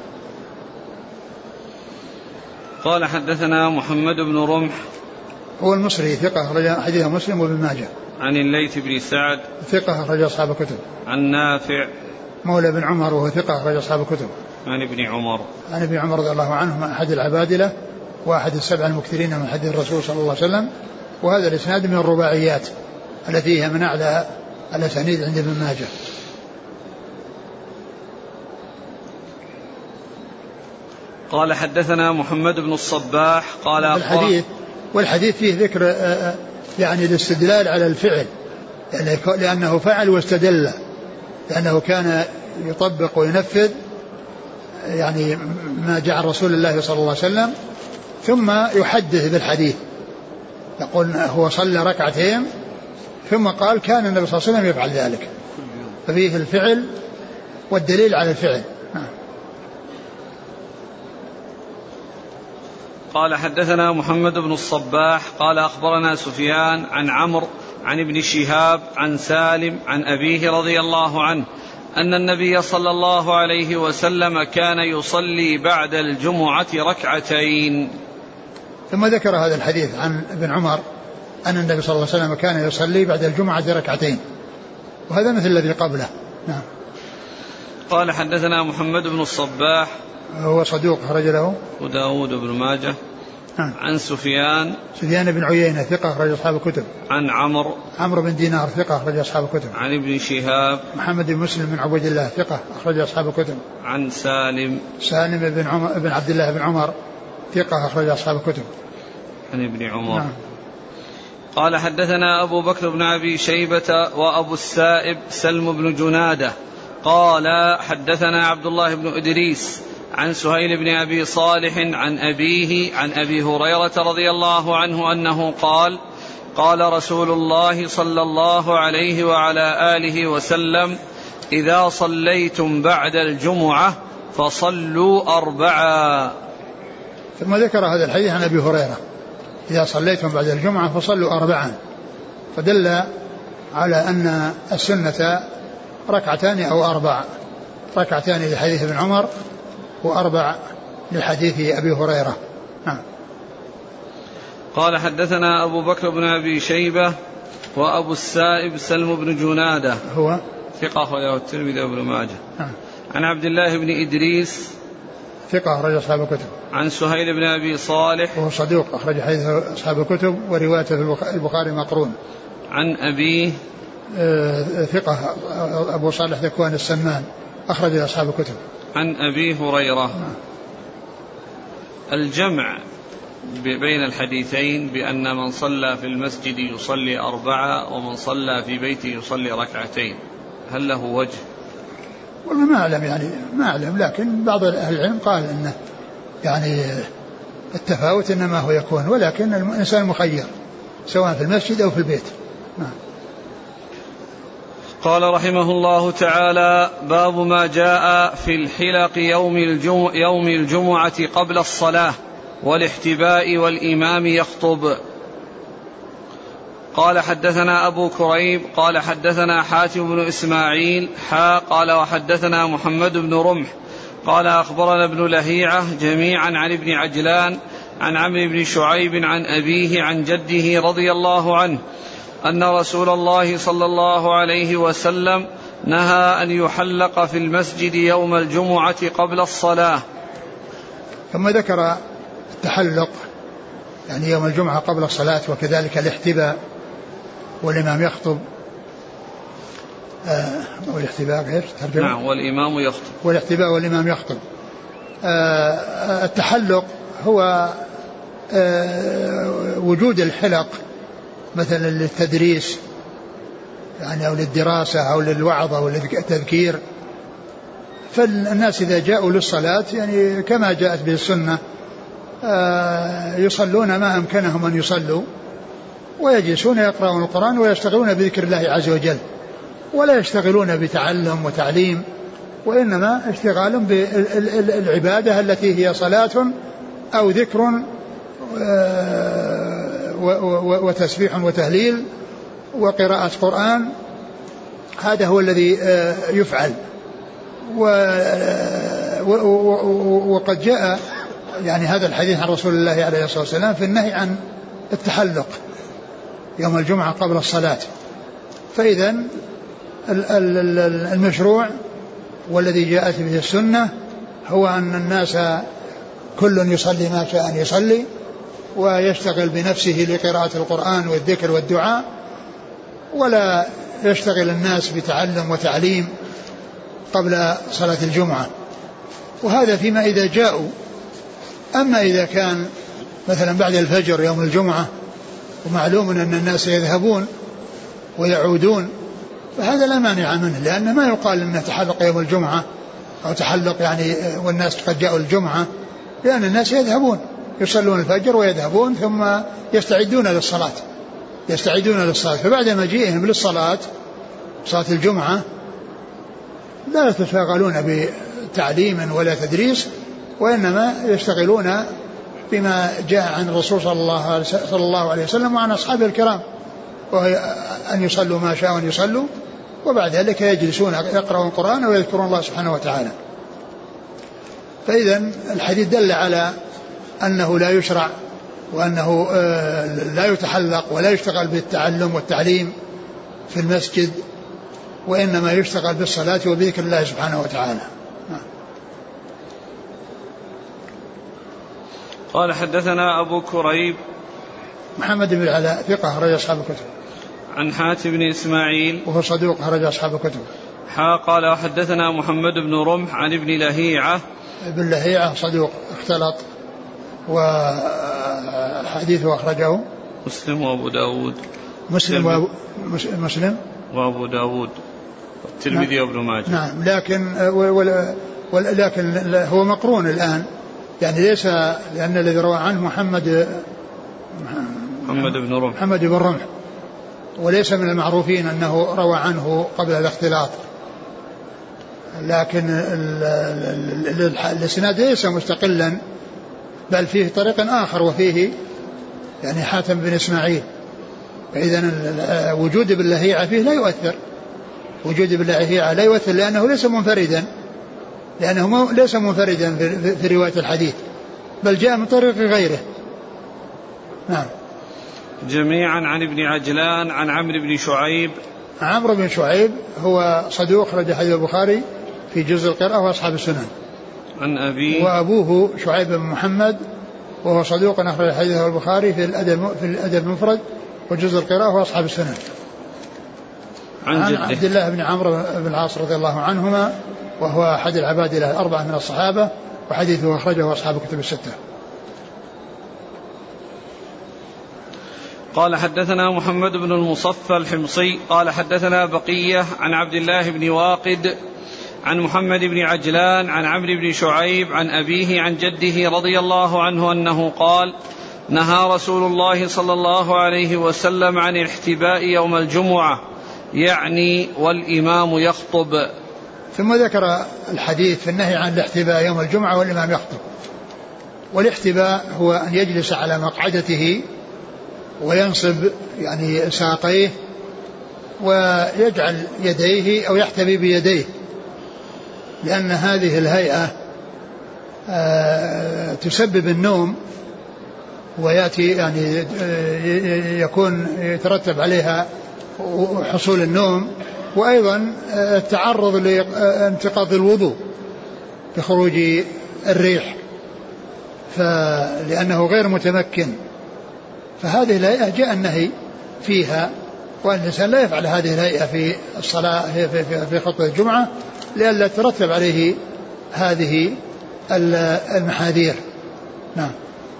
قال: حدثنا محمد بن رمح هو المصري ثقة رجل حديث مسلم وابن ماجه. عن الليث بن سعد ثقة رجل أصحاب الكتب. عن نافع مولى بن عمر وهو ثقة رجل أصحاب الكتب. عن ابن عمر عن ابن عمر رضي الله عنه أحد العبادلة وأحد السبع المكثرين من حديث الرسول صلى الله عليه وسلم، وهذا الإسناد من الرباعيات التي هي من أعلى الأسانيد عند ابن ماجه. قال: حدثنا محمد بن الصباح قال الحديث والحديث فيه ذكر يعني الاستدلال على الفعل، يعني لأنه فعل واستدل، لأنه كان يطبق وينفذ يعني ما جاء رسول الله صلى الله عليه وسلم، ثم يحدث بالحديث، يقول هو صلى ركعتين ثم قال كان النبي صلى الله عليه وسلم يفعل ذلك، ففيه الفعل والدليل على الفعل. قال: حدثنا محمد بن الصباح قال أخبرنا سفيان عن عمرو عن ابن شهاب عن سالم عن أبيه رضي الله عنه أن النبي صلى الله عليه وسلم كان يصلي بعد الجمعة ركعتين. ثم ذكر هذا الحديث عن ابن عمر أن النبي صلى الله عليه وسلم كان يصلي بعد الجمعة ركعتين، وهذا مثل الذي قبله. نعم. قال: حدثنا محمد بن الصباح هو صدوق خرج له وداود بن ماجه. نعم. عن سفيان سفيان بن عيينة ثقة أخرج أصحاب الكتب. عن عمرو عمرو بن دينار ثقة أخرج أصحاب الكتب. عن ابن شهاب محمد بن مسلم بن عبد الله ثقة أخرج أصحاب الكتب. عن سالم سالم بن عمر بن عبد الله بن عمر ثقة أخرج أصحاب الكتب. عن ابن عمر. نعم. قال: حدثنا أبو بكر بن أبي شيبة وأبو السائب سلم بن جنادة قال: حدثنا عبد الله بن إدريس عن سهيل بن أبي صالح عن أبيه عن أبي هريرة رضي الله عنه أنه قال: قال رسول الله صلى الله عليه وعلى آله وسلم: إذا صليتم بعد الجمعة فصلوا أربعا. ثم ذكر هذا الحديث عن أبي هريرة إذا صليتم بعد الجمعة فصلوا أربعا، فدل على أن السنة ركعتان أو أربع، ركعتان لحديث ابن عمر وأربع لحديث أبي هريرة. نعم. قال حدثنا أبو بكر بن أبي شيبة وأبو السائب سلم بن جنادة هو ثقة أخرجه الترمذي وابن ماجه. نعم. عن عبد الله بن إدريس ثقة أخرج أصحاب الكتب. عن سهيل بن أبي صالح وهو صدوق أخرج حديث أصحاب الكتب وروايته في البخاري مقرون. عن أبيه آه ثقة أبو صالح ذكوان السمان أخرج أصحاب الكتب. عن أبي هريرة. نعم. الجمع بين الحديثين بأن من صلى في المسجد يصلي أربعة ومن صلى في بيته يصلي ركعتين، هل له وجه؟ والله ما أعلم، يعني ما أعلم، لكن بعض أهل العلم قال إنه يعني التفاوت إنما هو يكون، ولكن الإنسان مخير سواء في المسجد أو في البيت. نعم. قال رحمه الله تعالى: باب ما جاء في الحلق يوم الجمعة, يوم الجمعة قبل الصلاة والاحتباء والإمام يخطب. قال حدثنا أبو كريب قال حدثنا حاتم بن إسماعيل حا قال وحدثنا محمد بن رمح قال أخبرنا ابن لهيعة جميعا عن ابن عجلان عن عمرو بن شعيب عن أبيه عن جده رضي الله عنه أن رسول الله صلى الله عليه وسلم نهى أن يحلق في المسجد يوم الجمعة قبل الصلاة. ثم ذكر التحلق يعني يوم الجمعة قبل الصلاة، وكذلك الاحتباء والإمام يخطب. آه والاحتباء غير ترجمة. نعم. والإمام يخطب. والاحتباء والإمام يخطب. آه التحلق هو آه وجود الحلق مثلا للتدريس يعني أو للدراسة أو للوعظ أو للتذكير، فالناس إذا جاءوا للصلاة يعني كما جاءت به السنة يصلون ما أمكنهم أن يصلوا ويجلسون يقرؤون القرآن ويشتغلون بذكر الله عز وجل، ولا يشتغلون بتعلم وتعليم، وإنما اشتغال بالعبادة التي هي صلاة أو ذكر وتسبيح وتهليل وقراءة قرآن. هذا هو الذي يفعل. وقد جاء يعني هذا الحديث عن رسول الله عليه الصلاة والسلام في النهي عن التحلق يوم الجمعة قبل الصلاة. فإذا المشروع والذي جاءت به السنة هو أن الناس كل يصلي ما شاء أن يصلي ويشتغل بنفسه لقراءة القرآن والذكر والدعاء، ولا يشتغل الناس بتعلم وتعليم قبل صلاة الجمعة. وهذا فيما إذا جاءوا. أما إذا كان مثلا بعد الفجر يوم الجمعة ومعلوم أن الناس يذهبون ويعودون فهذا لا مانع منه، لأن ما يقال أنه تحلق يوم الجمعة أو تحلق يعني والناس قد جاءوا الجمعة، لأن الناس يذهبون يصلون الفجر ويذهبون ثم يستعدون للصلاة يستعدون للصلاة فبعد مجيئهم للصلاة صلاة الجمعة لا يتشاغلون بتعليم ولا تدريس، وإنما يشتغلون بما جاء عن الرسول صلى الله صلى الله عليه وسلم وعن أصحابه الكرام، وهي أن يصلوا ما شاءوا أن يصلوا، وبعد ذلك يجلسون يقرؤون القرآن ويذكرون الله سبحانه وتعالى. فإذا الحديث دل على أنه لا يشرع وأنه لا يتحلق ولا يشتغل بالتعلم والتعليم في المسجد، وإنما يشتغل بالصلاة وبذكر الله سبحانه وتعالى. قال حدثنا أبو كريب محمد بن العلاء ثقة أخرج أصحاب الكتب. عن حاتم بن إسماعيل وهو صدوق أخرج أصحاب الكتب. حا قال وحدثنا محمد بن رمح عن ابن لهيعة. ابن لهيعة صدوق اختلط وحديثه أخرجه مسلم وأبو داود. مسلم وأبو مسلم وأبو داود والترمذي وابن ماجه. نعم، لكن ولكن هو مقرون الآن، يعني ليس، لأن الذي روى عنه محمد محمد بن رمح محمد بن رمح، وليس من المعروفين أنه روى عنه قبل الاختلاط، لكن الإسناد ليس مستقلا، بل فيه طريق آخر وفيه يعني حاتم بن إسماعيل. فإذا وجود ابن لهيعة فيه لا يؤثر، وجود ابن لهيعة لا يؤثر لأنه ليس منفردا، لأنه ليس منفردا في رواية الحديث، بل جاء من طريق غيره. نعم. جميعا عن ابن عجلان عن عمرو بن شعيب. عمرو بن شعيب هو صدوق خرج حديث البخاري في جزء القراءة وأصحاب السنن. عن أبيه. وأبوه شعيب بن محمد وهو صدوق أخرج حديثه البخاري في الأدب في الأدب المفرد وجزء القراءة وأصحاب السنن. عن, عن عبد الله بن عمرو بن العاص رضي الله عنهما وهو أحد العباد الأربعة من الصحابة، وحديثه أخرجه أصحاب الكتب الستة. قال حدثنا محمد بن المصفى الحمصي قال حدثنا بقية عن عبد الله بن واقد عن محمد بن عجلان عن عمرو بن شعيب عن أبيه عن جده رضي الله عنه أنه قال: نهى رسول الله صلى الله عليه وسلم عن الاحتباء يوم الجمعة، يعني والإمام يخطب. ثم ذكر الحديث في النهي عن الاحتباء يوم الجمعة والإمام يخطب. والاحتباء هو أن يجلس على مقعدته وينصب يعني ساقيه ويجعل يديه أو يحتبي بيديه، لأن هذه الهيئة تسبب النوم، ويأتي يعني يكون يترتب عليها حصول النوم، وأيضا التعرض لانتقاض الوضوء بخروج الريح لأنه غير متمكن. فهذه الهيئة جاء النهي فيها، وأن الإنسان لا يفعل هذه الهيئة في الصلاة في, في, في خطبة الجمعة لئلا ترتب عليه هذه المحاذير. نعم.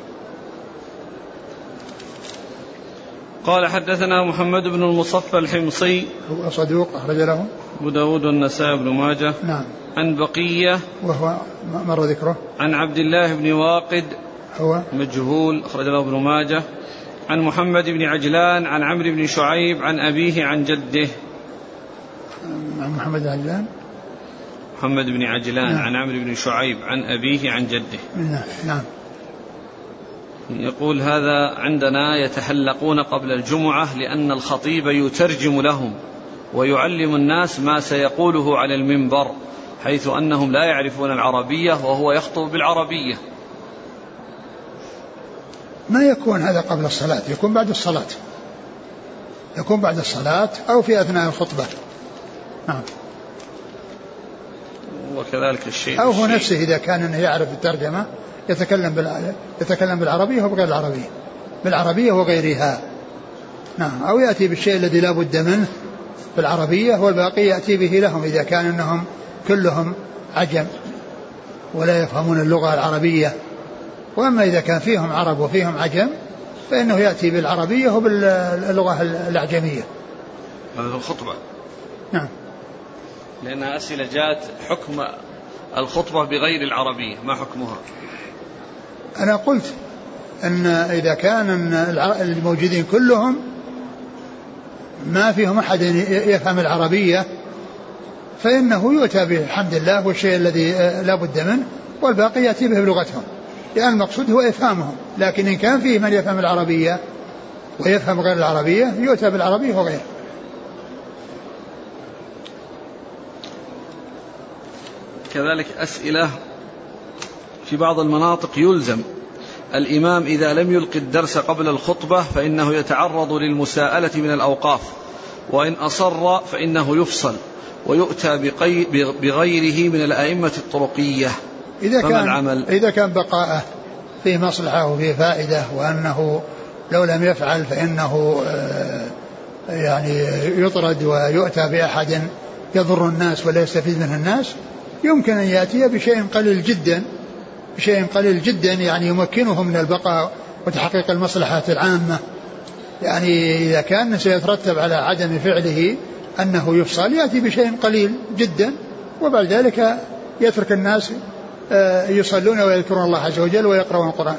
قال حدثنا محمد بن المصفى الحمصي هو صدوق أخرج له أبو داود والنسائي بن ماجه. نعم. عن بقية وهو مر ذكره. عن عبد الله بن واقد هو مجهول أخرج له ابن ماجه. عن محمد بن عجلان عن عمرو بن شعيب عن أبيه عن جده. عن محمد بن عجلان محمد بن عجلان. نعم. عن عمرو بن شعيب عن أبيه عن جده. نعم. نعم. يقول: هذا عندنا يتحلقون قبل الجمعة لأن الخطيب يترجم لهم ويعلم الناس ما سيقوله على المنبر، حيث أنهم لا يعرفون العربية وهو يخطب بالعربية. ما يكون هذا قبل الصلاة، يكون بعد الصلاة، يكون بعد الصلاة أو في أثناء الخطبة. نعم. وكذلك الشيء أو هو نفسه إذا كان يعرف الترجمة يتكلم بالع... يتكلم بالعربية وبغير العربية، بالعربية وغيرها. نعم. أو يأتي بالشيء الذي لا بد منه بالعربية والباقي يأتي به لهم إذا كان أنهم كلهم عجم ولا يفهمون اللغة العربية. وأما إذا كان فيهم عرب وفيهم عجم فإنه يأتي بالعربية وباللغة الأعجمية. هذا في الخطبة. نعم. لأنها أسئلة جاءت حكم الخطبة بغير العربية، ما حكمها؟ أنا قلت أن إذا كان الموجودين كلهم ما فيهم أحد يفهم العربية فإنه يؤتى بحمد الله والشيء الذي لا بد منه والباقي يأتي به بلغتهم، لأن المقصود هو إفهامهم. لكن إن كان فيه من يفهم العربية ويفهم غير العربية يؤتى بالعربية وغيره. كذلك أسئلة في بعض المناطق يلزم الإمام إذا لم يلقي الدرس قبل الخطبة فإنه يتعرض للمساءلة من الأوقاف، وإن أصر فإنه يفصل ويؤتى بغيره من الأئمة الطرقية. إذا كان, العمل؟ إذا كان بقاءه فيه مصلحة وفيه فائدة، وأنه لو لم يفعل فإنه يعني يطرد ويؤتى بأحد يضر الناس ولا يستفيد منه الناس، يمكن أن يأتي بشيء قليل جدا بشيء قليل جدا يعني يمكنه من البقاء وتحقيق المصلحة العامة. يعني إذا كان سيترتب على عدم فعله أنه يفصل يأتي بشيء قليل جدا، وبعد ذلك يترك الناس يصلون ويذكرون الله عز وجل ويقرؤون القرآن.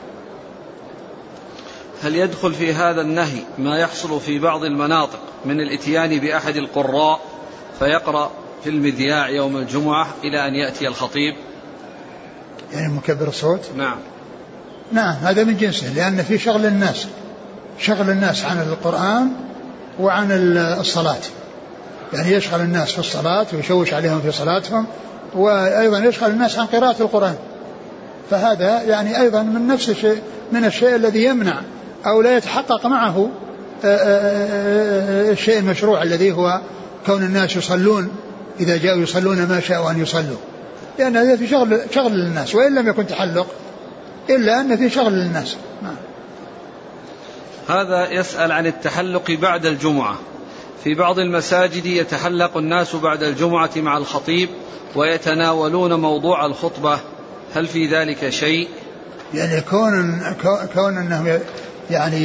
هل يدخل في هذا النهي ما يحصل في بعض المناطق من الاتيان بأحد القراء فيقرأ في المذياع يوم الجمعة إلى أن يأتي الخطيب؟ يعني مكبر الصوت. نعم. نعم هذا من جنسه، لأن في شغل الناس شغل الناس عن القرآن وعن الصلاة، يعني يشغل الناس في الصلاة ويشوش عليهم في صلاتهم، وأيضا يشغل الناس عن قراءة القرآن، فهذا يعني أيضا من نفس الشيء، من الشيء الذي يمنع أو لا يتحقق معه الشيء المشروع الذي هو كون الناس يصلون إذا جاءوا يصلون ما شاءوا أن يصلوا، لأن هذا في شغل شغل للناس، وإن لم يكن تحلق إلا أن في شغل للناس. هذا يسأل عن التحلق بعد الجمعة. في بعض المساجد يتحلق الناس بعد الجمعة مع الخطيب ويتناولون موضوع الخطبة، هل في ذلك شيء؟ يعني كون كون أنهم يعني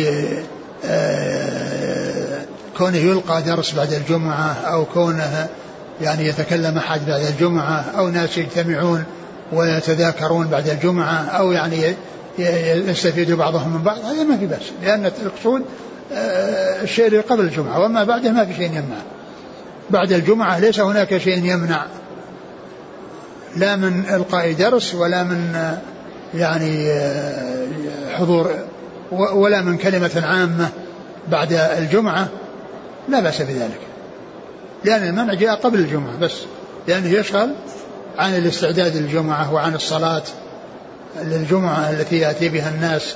آه كونه يلقى درس بعد الجمعة، أو كونه يعني يتكلم أحد بعد الجمعة، أو ناس يجتمعون ويتذاكرون بعد الجمعة، أو يعني يستفيد بعضهم من بعض، هذا ما في بأس، لأن المقصود الشيء اللي قبل الجمعة، وما بعدها ما في شيء يمنع. بعد الجمعة ليس هناك شيء يمنع، لا من إلقاء درس ولا من يعني حضور ولا من كلمة عامة بعد الجمعة، لا بأس بذلك، لأن المنع جاء قبل الجمعة بس، لأنه يشغل عن الاستعداد للجمعة وعن الصلاة للجمعة التي يأتي بها الناس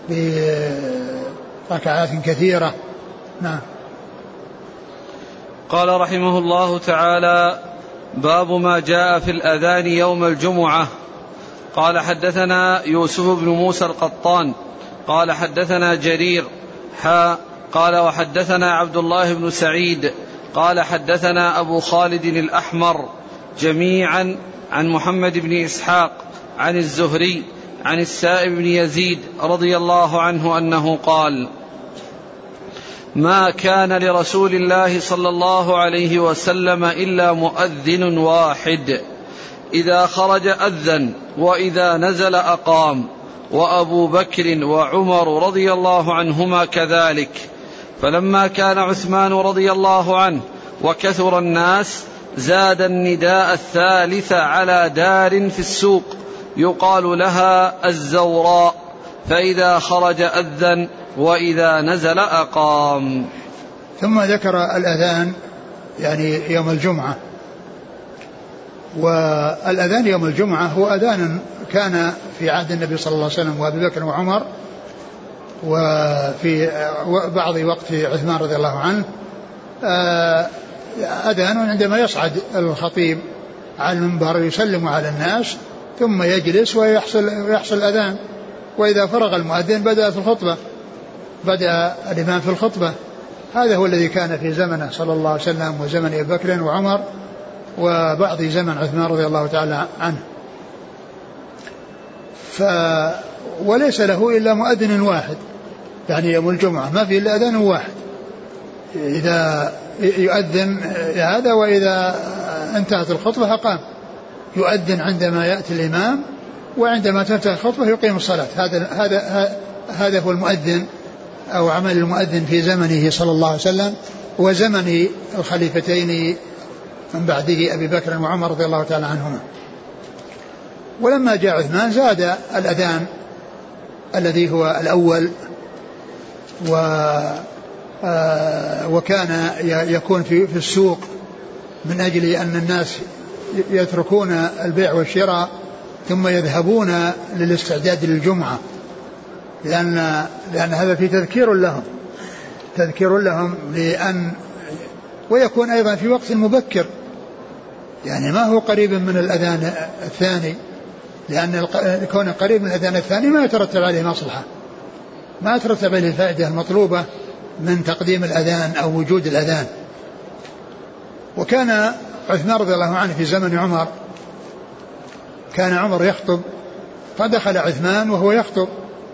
بركعات كثيرة. نعم. قال رحمه الله تعالى: باب ما جاء في الأذان يوم الجمعة. قال حدثنا يوسف بن موسى القطان قال حدثنا جرير حا قال وحدثنا عبد الله بن سعيد قال حدثنا أبو خالد الأحمر جميعا عن محمد بن إسحاق عن الزهري عن السائب بن يزيد رضي الله عنه أنه قال: ما كان لرسول الله صلى الله عليه وسلم إلا مؤذن واحد، إذا خرج أذن وإذا نزل أقام، وأبو بكر وعمر رضي الله عنهما كذلك. فلما كان عثمان رضي الله عنه وكثر الناس زاد النداء الثالث على دار في السوق يقال لها الزوراء، فإذا خرج أذن وإذا نزل أقام. ثم ذكر الأذان يعني يوم الجمعة. والأذان يوم الجمعة هو أذان كان في عهد النبي صلى الله عليه وسلم وأبي بكر وعمر، وفي بعض وقت عثمان رضي الله عنه، أذان عندما يصعد الخطيب على المنبر يسلم على الناس ثم يجلس ويحصل يحصل أذان، وإذا فرغ المؤذن بدأت الخطبة، بدأ الإمام في الخطبة. هذا هو الذي كان في زمنه صلى الله عليه وسلم وزمن أبي بكر وعمر وبعض زمن عثمان رضي الله تعالى عنه. ف وليس له إلا مؤذن واحد، يعني يوم الجمعة ما في إلا أذان واحد، إذا يؤذن هذا وإذا انتهت الخطبة أقام، يؤذن عندما يأتي الإمام، وعندما تنتهي الخطبة يقيم الصلاة. هذا هذا هذا هو المؤذن أو عمل المؤذن في زمنه صلى الله عليه وسلم وزمن الخليفتين من بعده أبي بكر وعمر رضي الله تعالى عنهما. ولما جاء عثمان زاد الأذان الذي هو الأول، و وكان يكون في في السوق من أجل أن الناس يتركون البيع والشراء ثم يذهبون للاستعداد للجمعة، لأن لأن هذا في تذكير لهم تذكير لهم لأن ويكون أيضا في وقت مبكر، يعني ما هو قريب من الأذان الثاني، لأن كون قريب من الأذان الثاني ما يترتب عليه مصلحة، ما يترتب عليه الفائدة المطلوبة من تقديم الأذان أو وجود الأذان. وكان عثمان رضي الله عنه في زمن عمر كان عمر يخطب، فدخل عثمان وهو يخطب،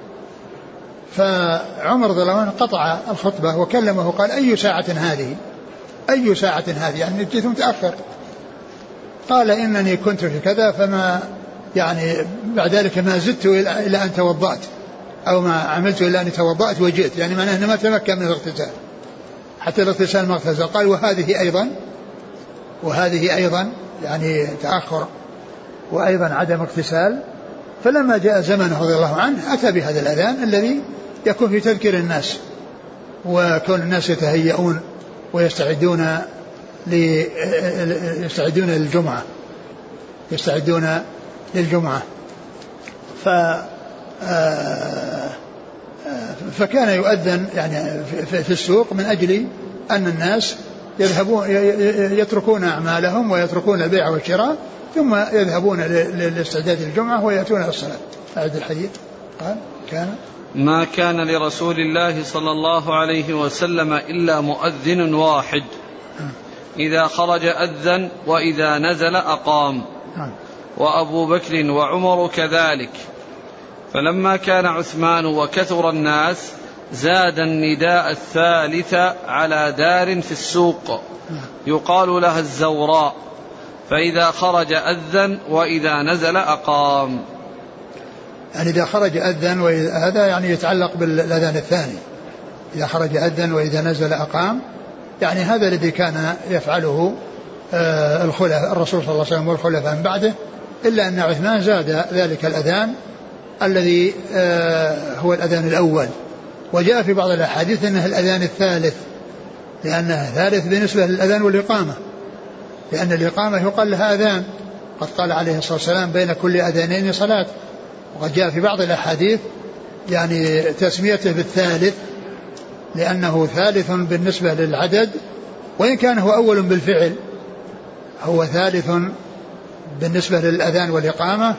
فعمر رضي الله عنه قطع الخطبة وكلمه وقال: أي ساعة هذه أي ساعة هذه يعني جئت متأخر. قال: إنني كنت في كذا، فما يعني بعد ذلك ما زدت إلى أن توضأت، أو ما عملت إلا أن توضأت وجئت، يعني معناه أنه ما تمكن من الاغتسال حتى الاغتسال ما اغتسل. قال: وهذه أيضا وهذه أيضا يعني تأخر وأيضا عدم اغتسال. فلما جاء زمنه رضي الله عنه أتى بهذا الأذان الذي يكون في تذكير الناس، وكون الناس يتهيئون ويستعدون يستعدون للجمعة يستعدون للجمعة ف فكان يؤذن يعني في السوق من أجل أن الناس يذهبون يتركون أعمالهم ويتركون البيع والشراء ثم يذهبون لاستعداد الجمعة ويأتون إلى الصلاة. أعد الحديث. قال كان ما كان لرسول الله صلى الله عليه وسلم إلا مؤذن واحد، إذا خرج أذن وإذا نزل أقام، وأبو بكر وعمر كذلك. فلما كان عثمان وكثر الناس زاد النداء الثالث على دار في السوق يقال لها الزوراء، فإذا خرج أذن وإذا نزل أقام. يعني إذا خرج أذن، وهذا يعني يتعلق بالأذان الثاني، إذا خرج أذن وإذا نزل أقام، يعني هذا الذي كان يفعله الخلفاء الرسول صلى الله عليه وسلم والخلفاء من بعده، إلا أن عثمان زاد ذلك الأذان الذي هو الأذان الأول، وجاء في بعض الأحاديث أنه الأذان الثالث، لأنه ثالث بالنسبة للأذان والإقامة، لأن الإقامة يقال لها أذان، قد قال عليه الصلاة والسلام بين كل أذانين صلاة. وقد جاء في بعض الأحاديث يعني تسميته بالثالث لأنه ثالث بالنسبة للعدد، وإن كان هو أول بالفعل، هو ثالث بالنسبة للأذان والإقامة،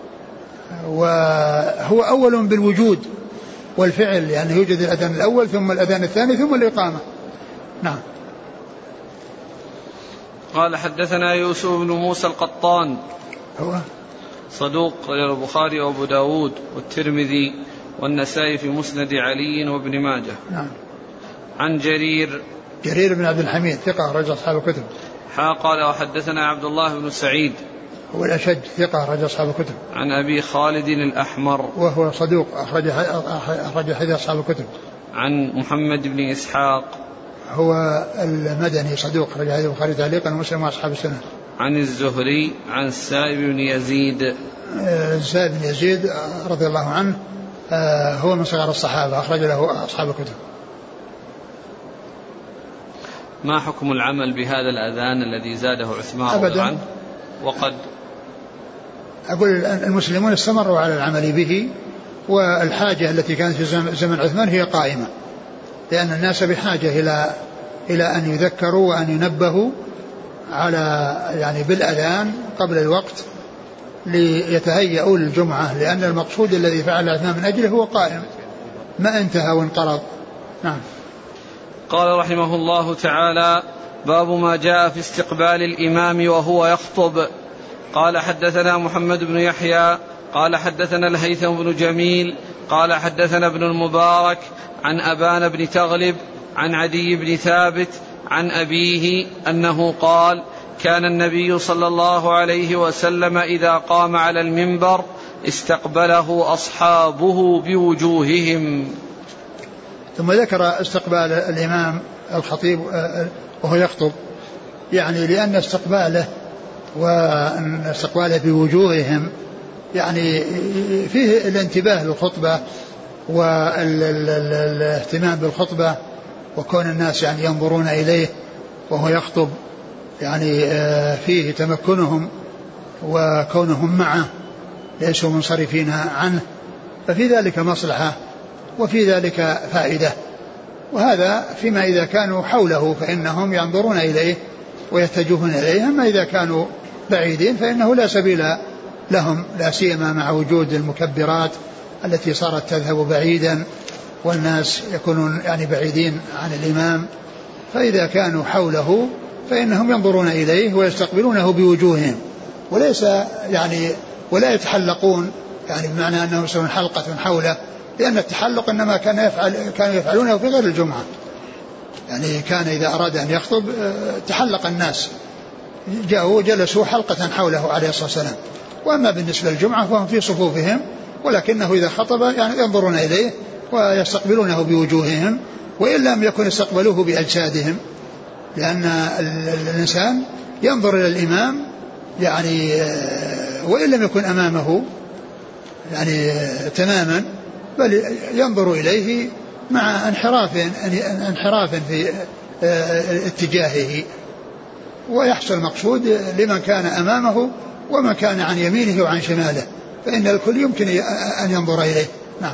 وهو أول بالوجود والفعل، يعني يوجد الأذان الأول ثم الأذان الثاني ثم الإقامة. نعم. قال حدثنا يوسف بن موسى القطان، هو صدوق البخاري وأبو داود والترمذي والنسائي في مسند علي وابن ماجه. نعم. عن جرير جرير بن عبد الحميد ثقة رجل أصحاب الكتب. حا قال وحدثنا عبد الله بن سعيد هو الأشج ثقة رجل أصحاب الكتب. عن أبي خالد الأحمر وهو صدوق أخرج أخرج حديث أصحاب الكتب. عن محمد بن إسحاق هو المدني صدوق أخرج حديث البخاري تعليقا ومسلم وأصحاب السنة. عن الزهري عن السائب بن يزيد السائب بن يزيد رضي الله عنه هو من صغار الصحابة أخرج له أصحاب الكتب. ما حكم العمل بهذا الأذان الذي زاده عثمان أبدا عنه؟ وقد أقول المسلمون استمروا على العمل به، والحاجة التي كانت في زمن عثمان هي قائمة، لأن الناس بحاجة إلى إلى أن يذكروا وأن ينبهوا على يعني بالأذان قبل الوقت ليتهيئوا للجمعة، لأن المقصود الذي فعل عثمان من أجله هو قائم ما انتهى وانقرض. نعم. قال رحمه الله تعالى: باب ما جاء في استقبال الإمام وهو يخطب. قال حدثنا محمد بن يحيى قال حدثنا الهيثم بن جميل قال حدثنا ابن المبارك عن أبان بن تغلب عن عدي بن ثابت عن أبيه أنه قال: كان النبي صلى الله عليه وسلم إذا قام على المنبر استقبله أصحابه بوجوههم. ثم ذكر استقبال الإمام الخطيب وهو يخطب، يعني لأن استقباله واستقباله بوجوههم يعني فيه الانتباه للخطبة والاهتمام بالخطبة، وكون الناس يعني ينظرون إليه وهو يخطب يعني فيه تمكنهم وكونهم معه ليسوا منصرفين عنه، ففي ذلك مصلحة وفي ذلك فائدة. وهذا فيما إذا كانوا حوله فإنهم ينظرون إليه ويتجهون إليه، أما إذا كانوا بعيدين فإنه لا سبيل لهم، لا سيما مع وجود المكبرات التي صارت تذهب بعيدا والناس يكونون يعني بعيدين عن الإمام، فإذا كانوا حوله فإنهم ينظرون إليه ويستقبلونه بوجوههم، وليس يعني ولا يتحلقون يعني بمعنى أنه يسوون حلقة حوله، لأن التحلق إنما كان يفعل كانوا يفعلونه في غير الجمعة، يعني كان إذا أراد أن يخطب تحلق الناس جاءوا جلسوا حلقة حوله عليه الصلاة والسلام. وأما بالنسبة للجمعة فهم في صفوفهم، ولكنه إذا خطب يعني ينظرون إليه ويستقبلونه بوجوههم، وإن لم يكن يستقبلوه بأجسادهم، لأن الإنسان ينظر إلى الإمام يعني وإن لم يكن أمامه يعني تماما، بل ينظر إليه مع انحراف انحراف في اتجاهه، ويحصل مقصود لمن كان أمامه ومن كان عن يمينه وعن شماله، فإن الكل يمكن أن ينظر إليه. نعم.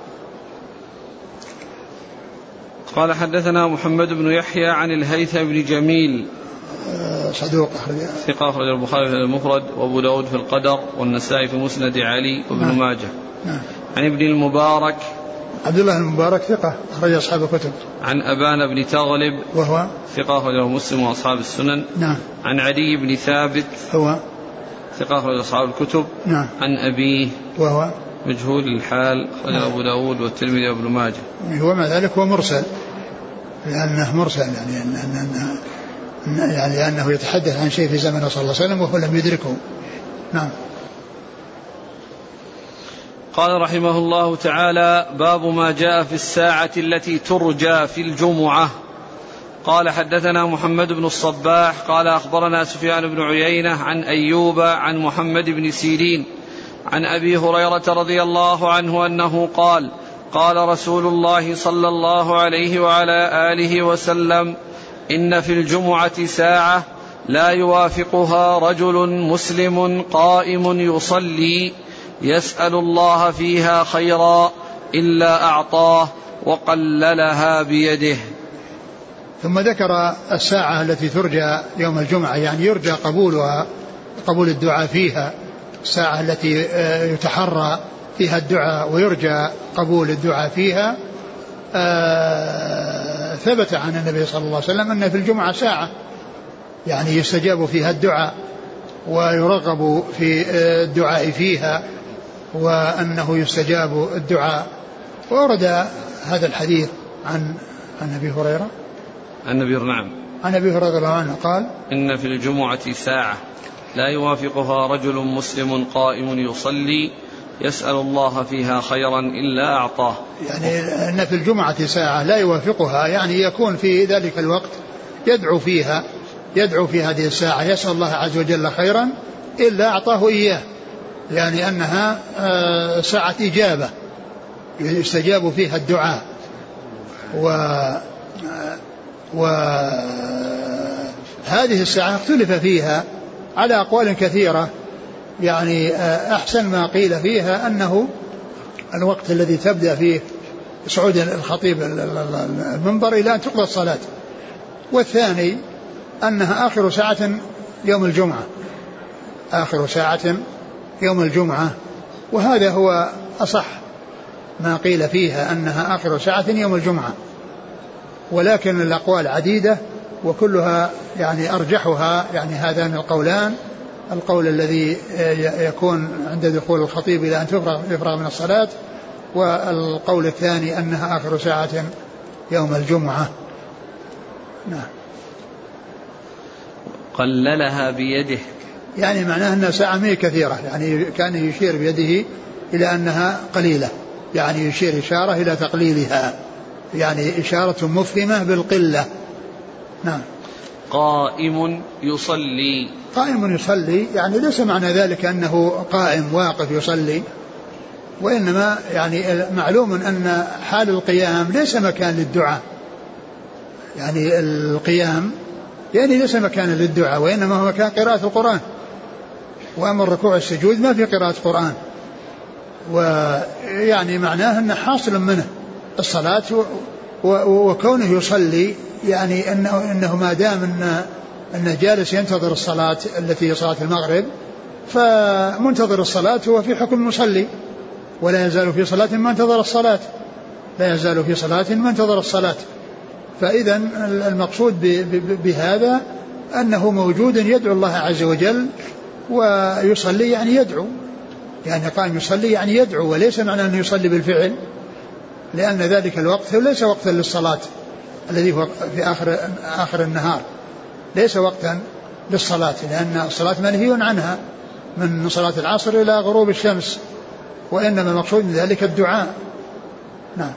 قال حدثنا محمد بن يحيى عن الهيثم بن جميل صدوق ثقة أخرج البخاري في المفرد وأبو داود في القدر والنسائي في مسند علي وابن نعم. ماجه. نعم. عن ابن المبارك عبد الله المبارك ثقة أخرج أصحاب الكتب. عن أبان بن تغلب وهو ثقة أخرجه مسلم وأصحاب السنن. نعم. عن عدي بن ثابت هو ثقة أخرج أصحاب الكتب. نعم. عن أبيه وهو مجهول الحال أخرج نعم. أبو داود والترمذي وابن ماجه. هو مع ذلك هو مرسل، لأنه مرسل يعني أنه يعني لأنه يتحدث عن شيء في زمن صلى الله عليه وسلم وهو لم يدركه. نعم. قال رحمه الله تعالى: باب ما جاء في الساعة التي ترجى في الجمعة. قال حدثنا محمد بن الصباح قال أخبرنا سفيان بن عيينة عن أيوب عن محمد بن سيرين عن أبي هريرة رضي الله عنه أنه قال: قال رسول الله صلى الله عليه وعلى آله وسلم: إن في الجمعة ساعة لا يوافقها رجل مسلم قائم يصلي يسأل الله فيها خيرا إلا أعطاه وقللها بيده. ثم ذكر الساعة التي ترجى يوم الجمعة، يعني يرجى قبولها، قبول الدعاء فيها، الساعة التي يتحرى فيها الدعاء ويرجى قبول الدعاء فيها. آه ثبت عن النبي صلى الله عليه وسلم أن في الجمعة ساعة يعني يستجاب فيها الدعاء ويرغب في الدعاء فيها، وأنه يستجاب الدعاء. وورد هذا الحديث عن عن أبي هريرة عن أبي نعم عن أبي هريرة رضي الله عنه قال: إن في الجمعة ساعة لا يوافقها رجل مسلم قائم يصلي يسأل الله فيها خيرا إلا أعطاه. يعني أن في الجمعة ساعة لا يوافقها، يعني يكون في ذلك الوقت يدعو فيها يدعو في هذه الساعة يسأل الله عز وجل خيرا إلا أعطاه إياه، يعني أنها ساعة إجابة يستجاب فيها الدعاء. و وهذه الساعة اختلف فيها على أقوال كثيرة، يعني أحسن ما قيل فيها أنه الوقت الذي تبدأ فيه صعود الخطيب المنبر إلى أن تقضى الصلاة، والثاني أنها آخر ساعة يوم الجمعة آخر ساعة يوم الجمعة وهذا هو أصح ما قيل فيها أنها آخر ساعة يوم الجمعة. ولكن الأقوال عديدة وكلها يعني أرجحها يعني هذان القولان: القول الذي يكون عند دخول الخطيب إلى أن يفرغ من الصلاة، والقول الثاني أنها آخر ساعة يوم الجمعة. نعم. قللها بيده، يعني معناه أنها ساعة مئة كثيرة، يعني كان يشير بيده إلى أنها قليلة، يعني يشير إشارة إلى تقليلها، يعني إشارة مفهمة بالقلة. نعم. قائم يصلي قائم يصلي يعني ليس معنى ذلك أنه قائم واقف يصلي، وإنما يعني معلوم أن حال القيام ليس مكان للدعاء، يعني القيام يعني ليس مكان للدعاء وإنما هو مكان قراءة القرآن، وأما الركوع والسجود ما في قراءة قرآن، ويعني معناه أن حاصل منه الصلاة وكونه يصلي، يعني أنه, إنه ما دام أن أنه جالس ينتظر الصلاة التي هي صلاة المغرب، فمنتظر الصلاة هو في حكم المصلي، ولا يزال في صلاة ما انتظر الصلاة لا يزال في صلاة ما انتظر الصلاة. فإذا المقصود بهذا أنه موجود يدعو الله عز وجل ويصلي، يعني يدعو، يعني قام يصلي يعني يدعو، وليس معنى أنه يصلي بالفعل، لأن ذلك الوقت ليس وقتا للصلاة الذي هو في آخر, آخر النهار، ليس وقتا للصلاة، لأن الصلاة منهي عنها من صلاة العصر إلى غروب الشمس، وإنما المقصود من ذلك الدعاء. نعم.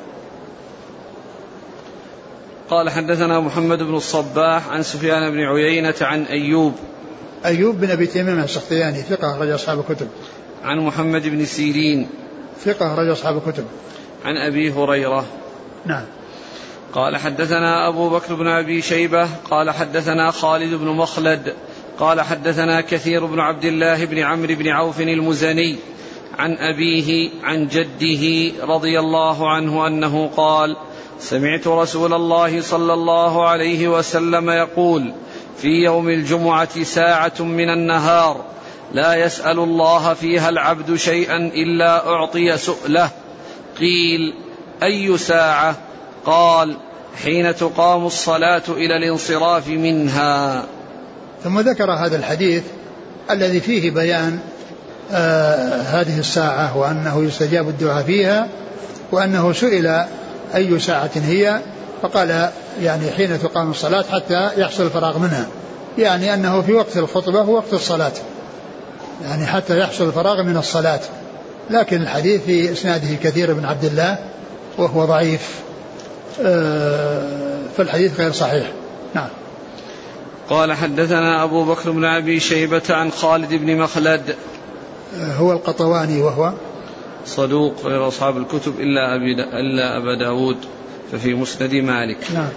قال حدثنا محمد بن الصباح عن سفيان بن عيينة عن أيوب أيوب بن أبي تميم السختياني ثقة أخرج أصحاب الكتب. عن محمد بن سيرين ثقة أخرج أصحاب الكتب. عن أبي هريرة. نعم. قال حدثنا أبو بكر بن أبي شيبة قال حدثنا خالد بن مخلد قال حدثنا كثير بن عبد الله بن عمرو بن عوف المزني عن أبيه عن جده رضي الله عنه أنه قال سمعت رسول الله صلى الله عليه وسلم يقول في يوم الجمعة ساعة من النهار لا يسأل الله فيها العبد شيئا إلا أعطي سؤله. قيل أي ساعة؟ قال حين تقام الصلاة إلى الانصراف منها. ثم ذكر هذا الحديث الذي فيه بيان آه هذه الساعة وأنه يستجاب الدعاء فيها وأنه سئل أي ساعة هي فقال يعني حين تقام الصلاة حتى يحصل الفراغ منها، يعني أنه في وقت الخطبة ووقت الصلاة، يعني حتى يحصل الفراغ من الصلاة. لكن الحديث في إسناده كثير بن عبد الله وهو ضعيف، آه فالحديث غير صحيح. نعم. قال حدثنا أبو بكر بن أبي شيبة عن خالد بن مخلد هو القطواني وهو صدوق غير أصحاب الكتب إلا أبي إلا أبا داود ففي مسند مالك. نعم.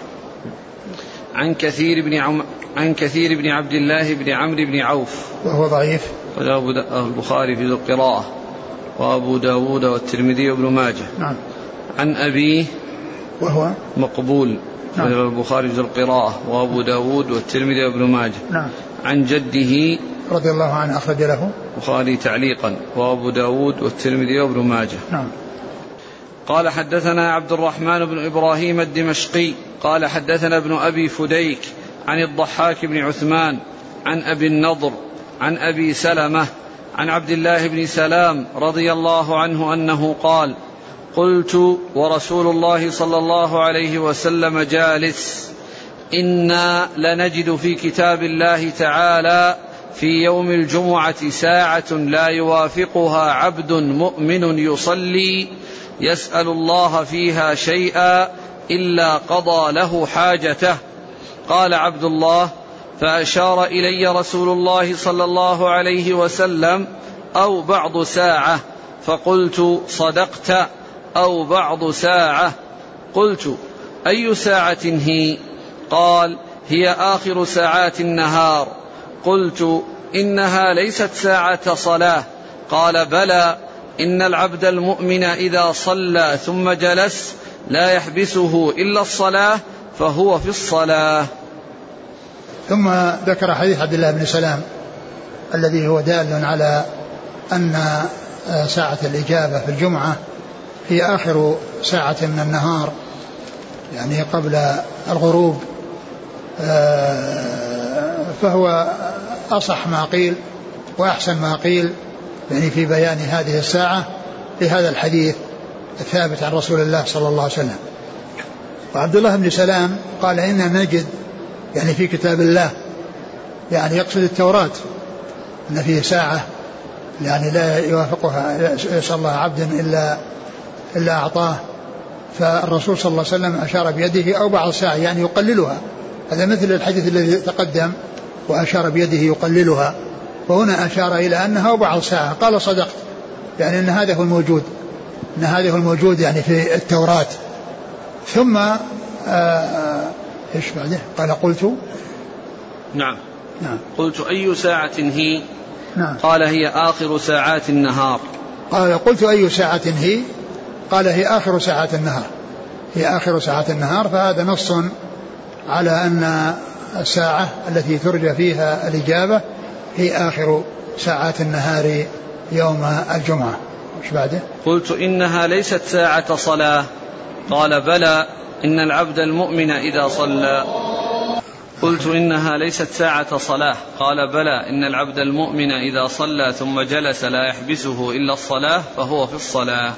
عن كثير بن عم عن كثير بن عبد الله بن عمرو بن عوف وهو ضعيف، وأبو البخاري في القراءة وأبو داود والترمذي وابن ماجه. نعم. عن أبيه وهو مقبول. نعم. البخاري في القراءة وأبو داود والترمذي وابن ماجه. نعم. عن جده رضي الله عنه أخرج له البخاري تعليقا وأبو داود والترمذي وابن ماجه. نعم. قال حدثنا عبد الرحمن بن إبراهيم الدمشقي قال حدثنا ابن أبي فديك عن الضحاك بن عثمان عن أبي النضر عن أبي سلمة عن عبد الله بن سلام رضي الله عنه أنه قال قلت ورسول الله صلى الله عليه وسلم جالس إنا لنجد في كتاب الله تعالى في يوم الجمعة ساعة لا يوافقها عبد مؤمن يصلي يسأل الله فيها شيئا إلا قضى له حاجته. قال عبد الله فأشار إلي رسول الله صلى الله عليه وسلم أو بعض ساعة، فقلت صدقت أو بعض ساعة. قلت أي ساعة هي؟ قال هي آخر ساعات النهار. قلت إنها ليست ساعة صلاة. قال بلى إن العبد المؤمن إذا صلى ثم جلس لا يحبسه إلا الصلاة فهو في الصلاة. ثم ذكر حديث عبد الله بن سلام الذي هو دال على أن ساعة الإجابة في الجمعة هي آخر ساعة من النهار، يعني قبل الغروب، فهو أصح ما قيل وأحسن ما قيل يعني في بيان هذه الساعة لهذا الحديث الثابت عن رسول الله صلى الله عليه وسلم. وعبد الله بن سلام قال إننا نجد يعني في كتاب الله، يعني يقصد التوراة، أن فيه ساعة يعني لا يوافقها يسأل الله عبد إلا, إلا أعطاه. فالرسول صلى الله عليه وسلم أشار بيده أو بعض ساعة يعني يقللها، هذا مثل الحديث الذي تقدم وأشار بيده يقللها، وهنا أشار إلى أنها بعض ساعة. قال صدقت، يعني أن هذا هو الموجود، أن هذا هو الموجود يعني في التوراة. ثم آآ إيش بعده؟ قال قلت نعم نعم قلت أي ساعة هي؟ نعم. قال هي آخر ساعات النهار. قال قلت أي ساعة هي؟ قال هي آخر ساعات النهار، هي آخر ساعات النهار. فهذا نص على أن الساعة التي ترجى فيها الإجابة هي آخر ساعات النهار يوم الجمعة. وش بعده؟ قلت إنها ليست ساعة صلاة. قال بلى إن العبد المؤمن إذا صلى. قلت إنها ليست ساعة صلاة. قال بلى إن العبد المؤمن إذا صلى ثم جلس لا يحبسه إلا الصلاة فهو في الصلاة.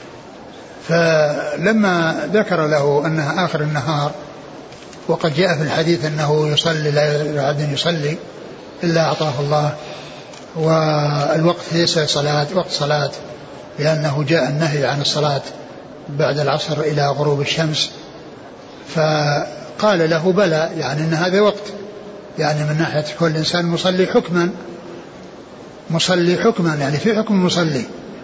فلما ذكر له أنها آخر النهار، وقد جاء في الحديث أنه يصلي لا عبد يصلي إلا أعطاه الله، والوقت ليس صلاة وقت صلاة، لأنه جاء النهي عن الصلاة بعد العصر إلى غروب الشمس، فقال له بلى، يعني أن هذا وقت، يعني من ناحية كل إنسان مصلي حكما، مصلي حكما يعني في حكم مصلي.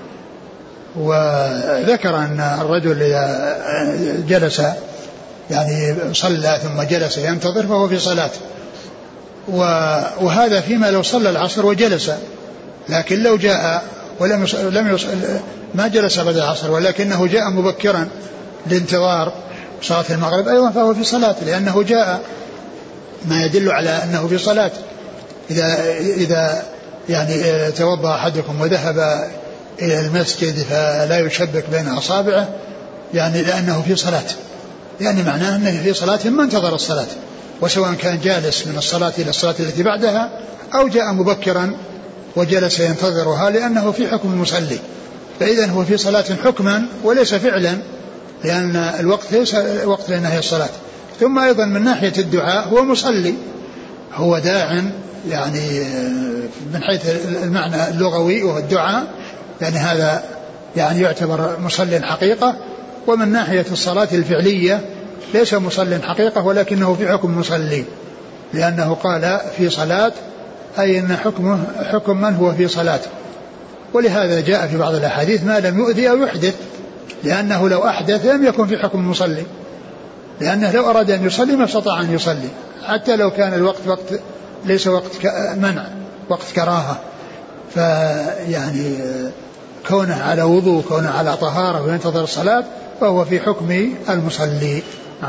وذكر أن الرجل إذا جلس يعني صلى ثم جلس ينتظر فهو في صلاة، وهذا فيما لو صلى العصر وجلس، لكن لو جاء ولم يصل لم يصل ما جلس بعد العصر ولكنه جاء مبكرا لانتظار صلاة المغرب أيضا فهو في صلاة، لأنه جاء ما يدل على أنه في صلاة. إذا إذا يعني توضأ أحدكم وذهب إلى المسجد فلا يشبك بين أصابعه يعني لأنه في صلاة، يعني معناه أنه في صلاة ما انتظر الصلاة، وسواء كان جالس من الصلاة إلى الصلاة التي بعدها أو جاء مبكرا وجلس ينتظرها لأنه في حكم المصلي. فإذا هو في صلاة حكما وليس فعلا، لأن الوقت ليس وقت لنهي الصلاة. ثم أيضا من ناحية الدعاء هو مصلي، هو داع يعني من حيث المعنى اللغوي وهو الدعاء، يعني هذا يعني يعتبر مصلي حقيقة. ومن ناحية الصلاة الفعلية ليس مصلي حقيقة ولكنه في حكم مصلي، لأنه قال في صلاة أي أن حكمه حكم من هو في صلاة. ولهذا جاء في بعض الأحاديث ما لم يؤذي أو يحدث، لأنه لو أحدث لم يكن في حكم المصلي، لأنه لو أراد أن يصلي ما استطاع أن يصلي حتى لو كان الوقت وقت ليس وقت منع، وقت كراهة. فيعني كونه على وضوء كونه على طهارة وينتظر الصلاة فهو في حكم المصلي.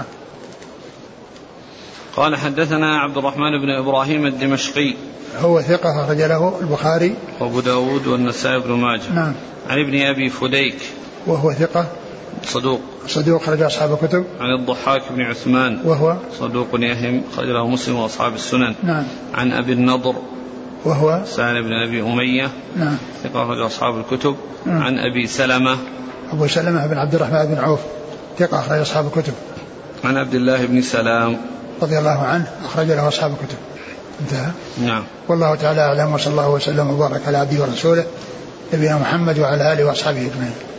قال حدثنا عبد الرحمن بن إبراهيم الدمشقي هو ثقة أخرج له البخاري وأبو داود والنسائي بن ماجه. نعم. عن ابن أبي فديك وهو ثقة صدوق صدوق أخرج أصحاب الكتب. عن الضحاك بن عثمان وهو صدوق يهم أخرج له مسلم وأصحاب السنن. نعم. عن أبي النضر وهو سالم بن أبي أمية. نعم. ثقة أخرج أصحاب الكتب. نعم. عن أبي سلمة أبو سلمة بن عبد الرحمن بن عوف ثقة أخرج أصحاب الكتب. عن عبد الله بن سلام رضي الله عنه أخرج له أصحاب الكتب. انتهى. نعم. والله تعالى أعلم، وصلى الله وسلم وبارك على عبده ورسوله نبينا محمد وعلى آله وأصحابه أجمعين.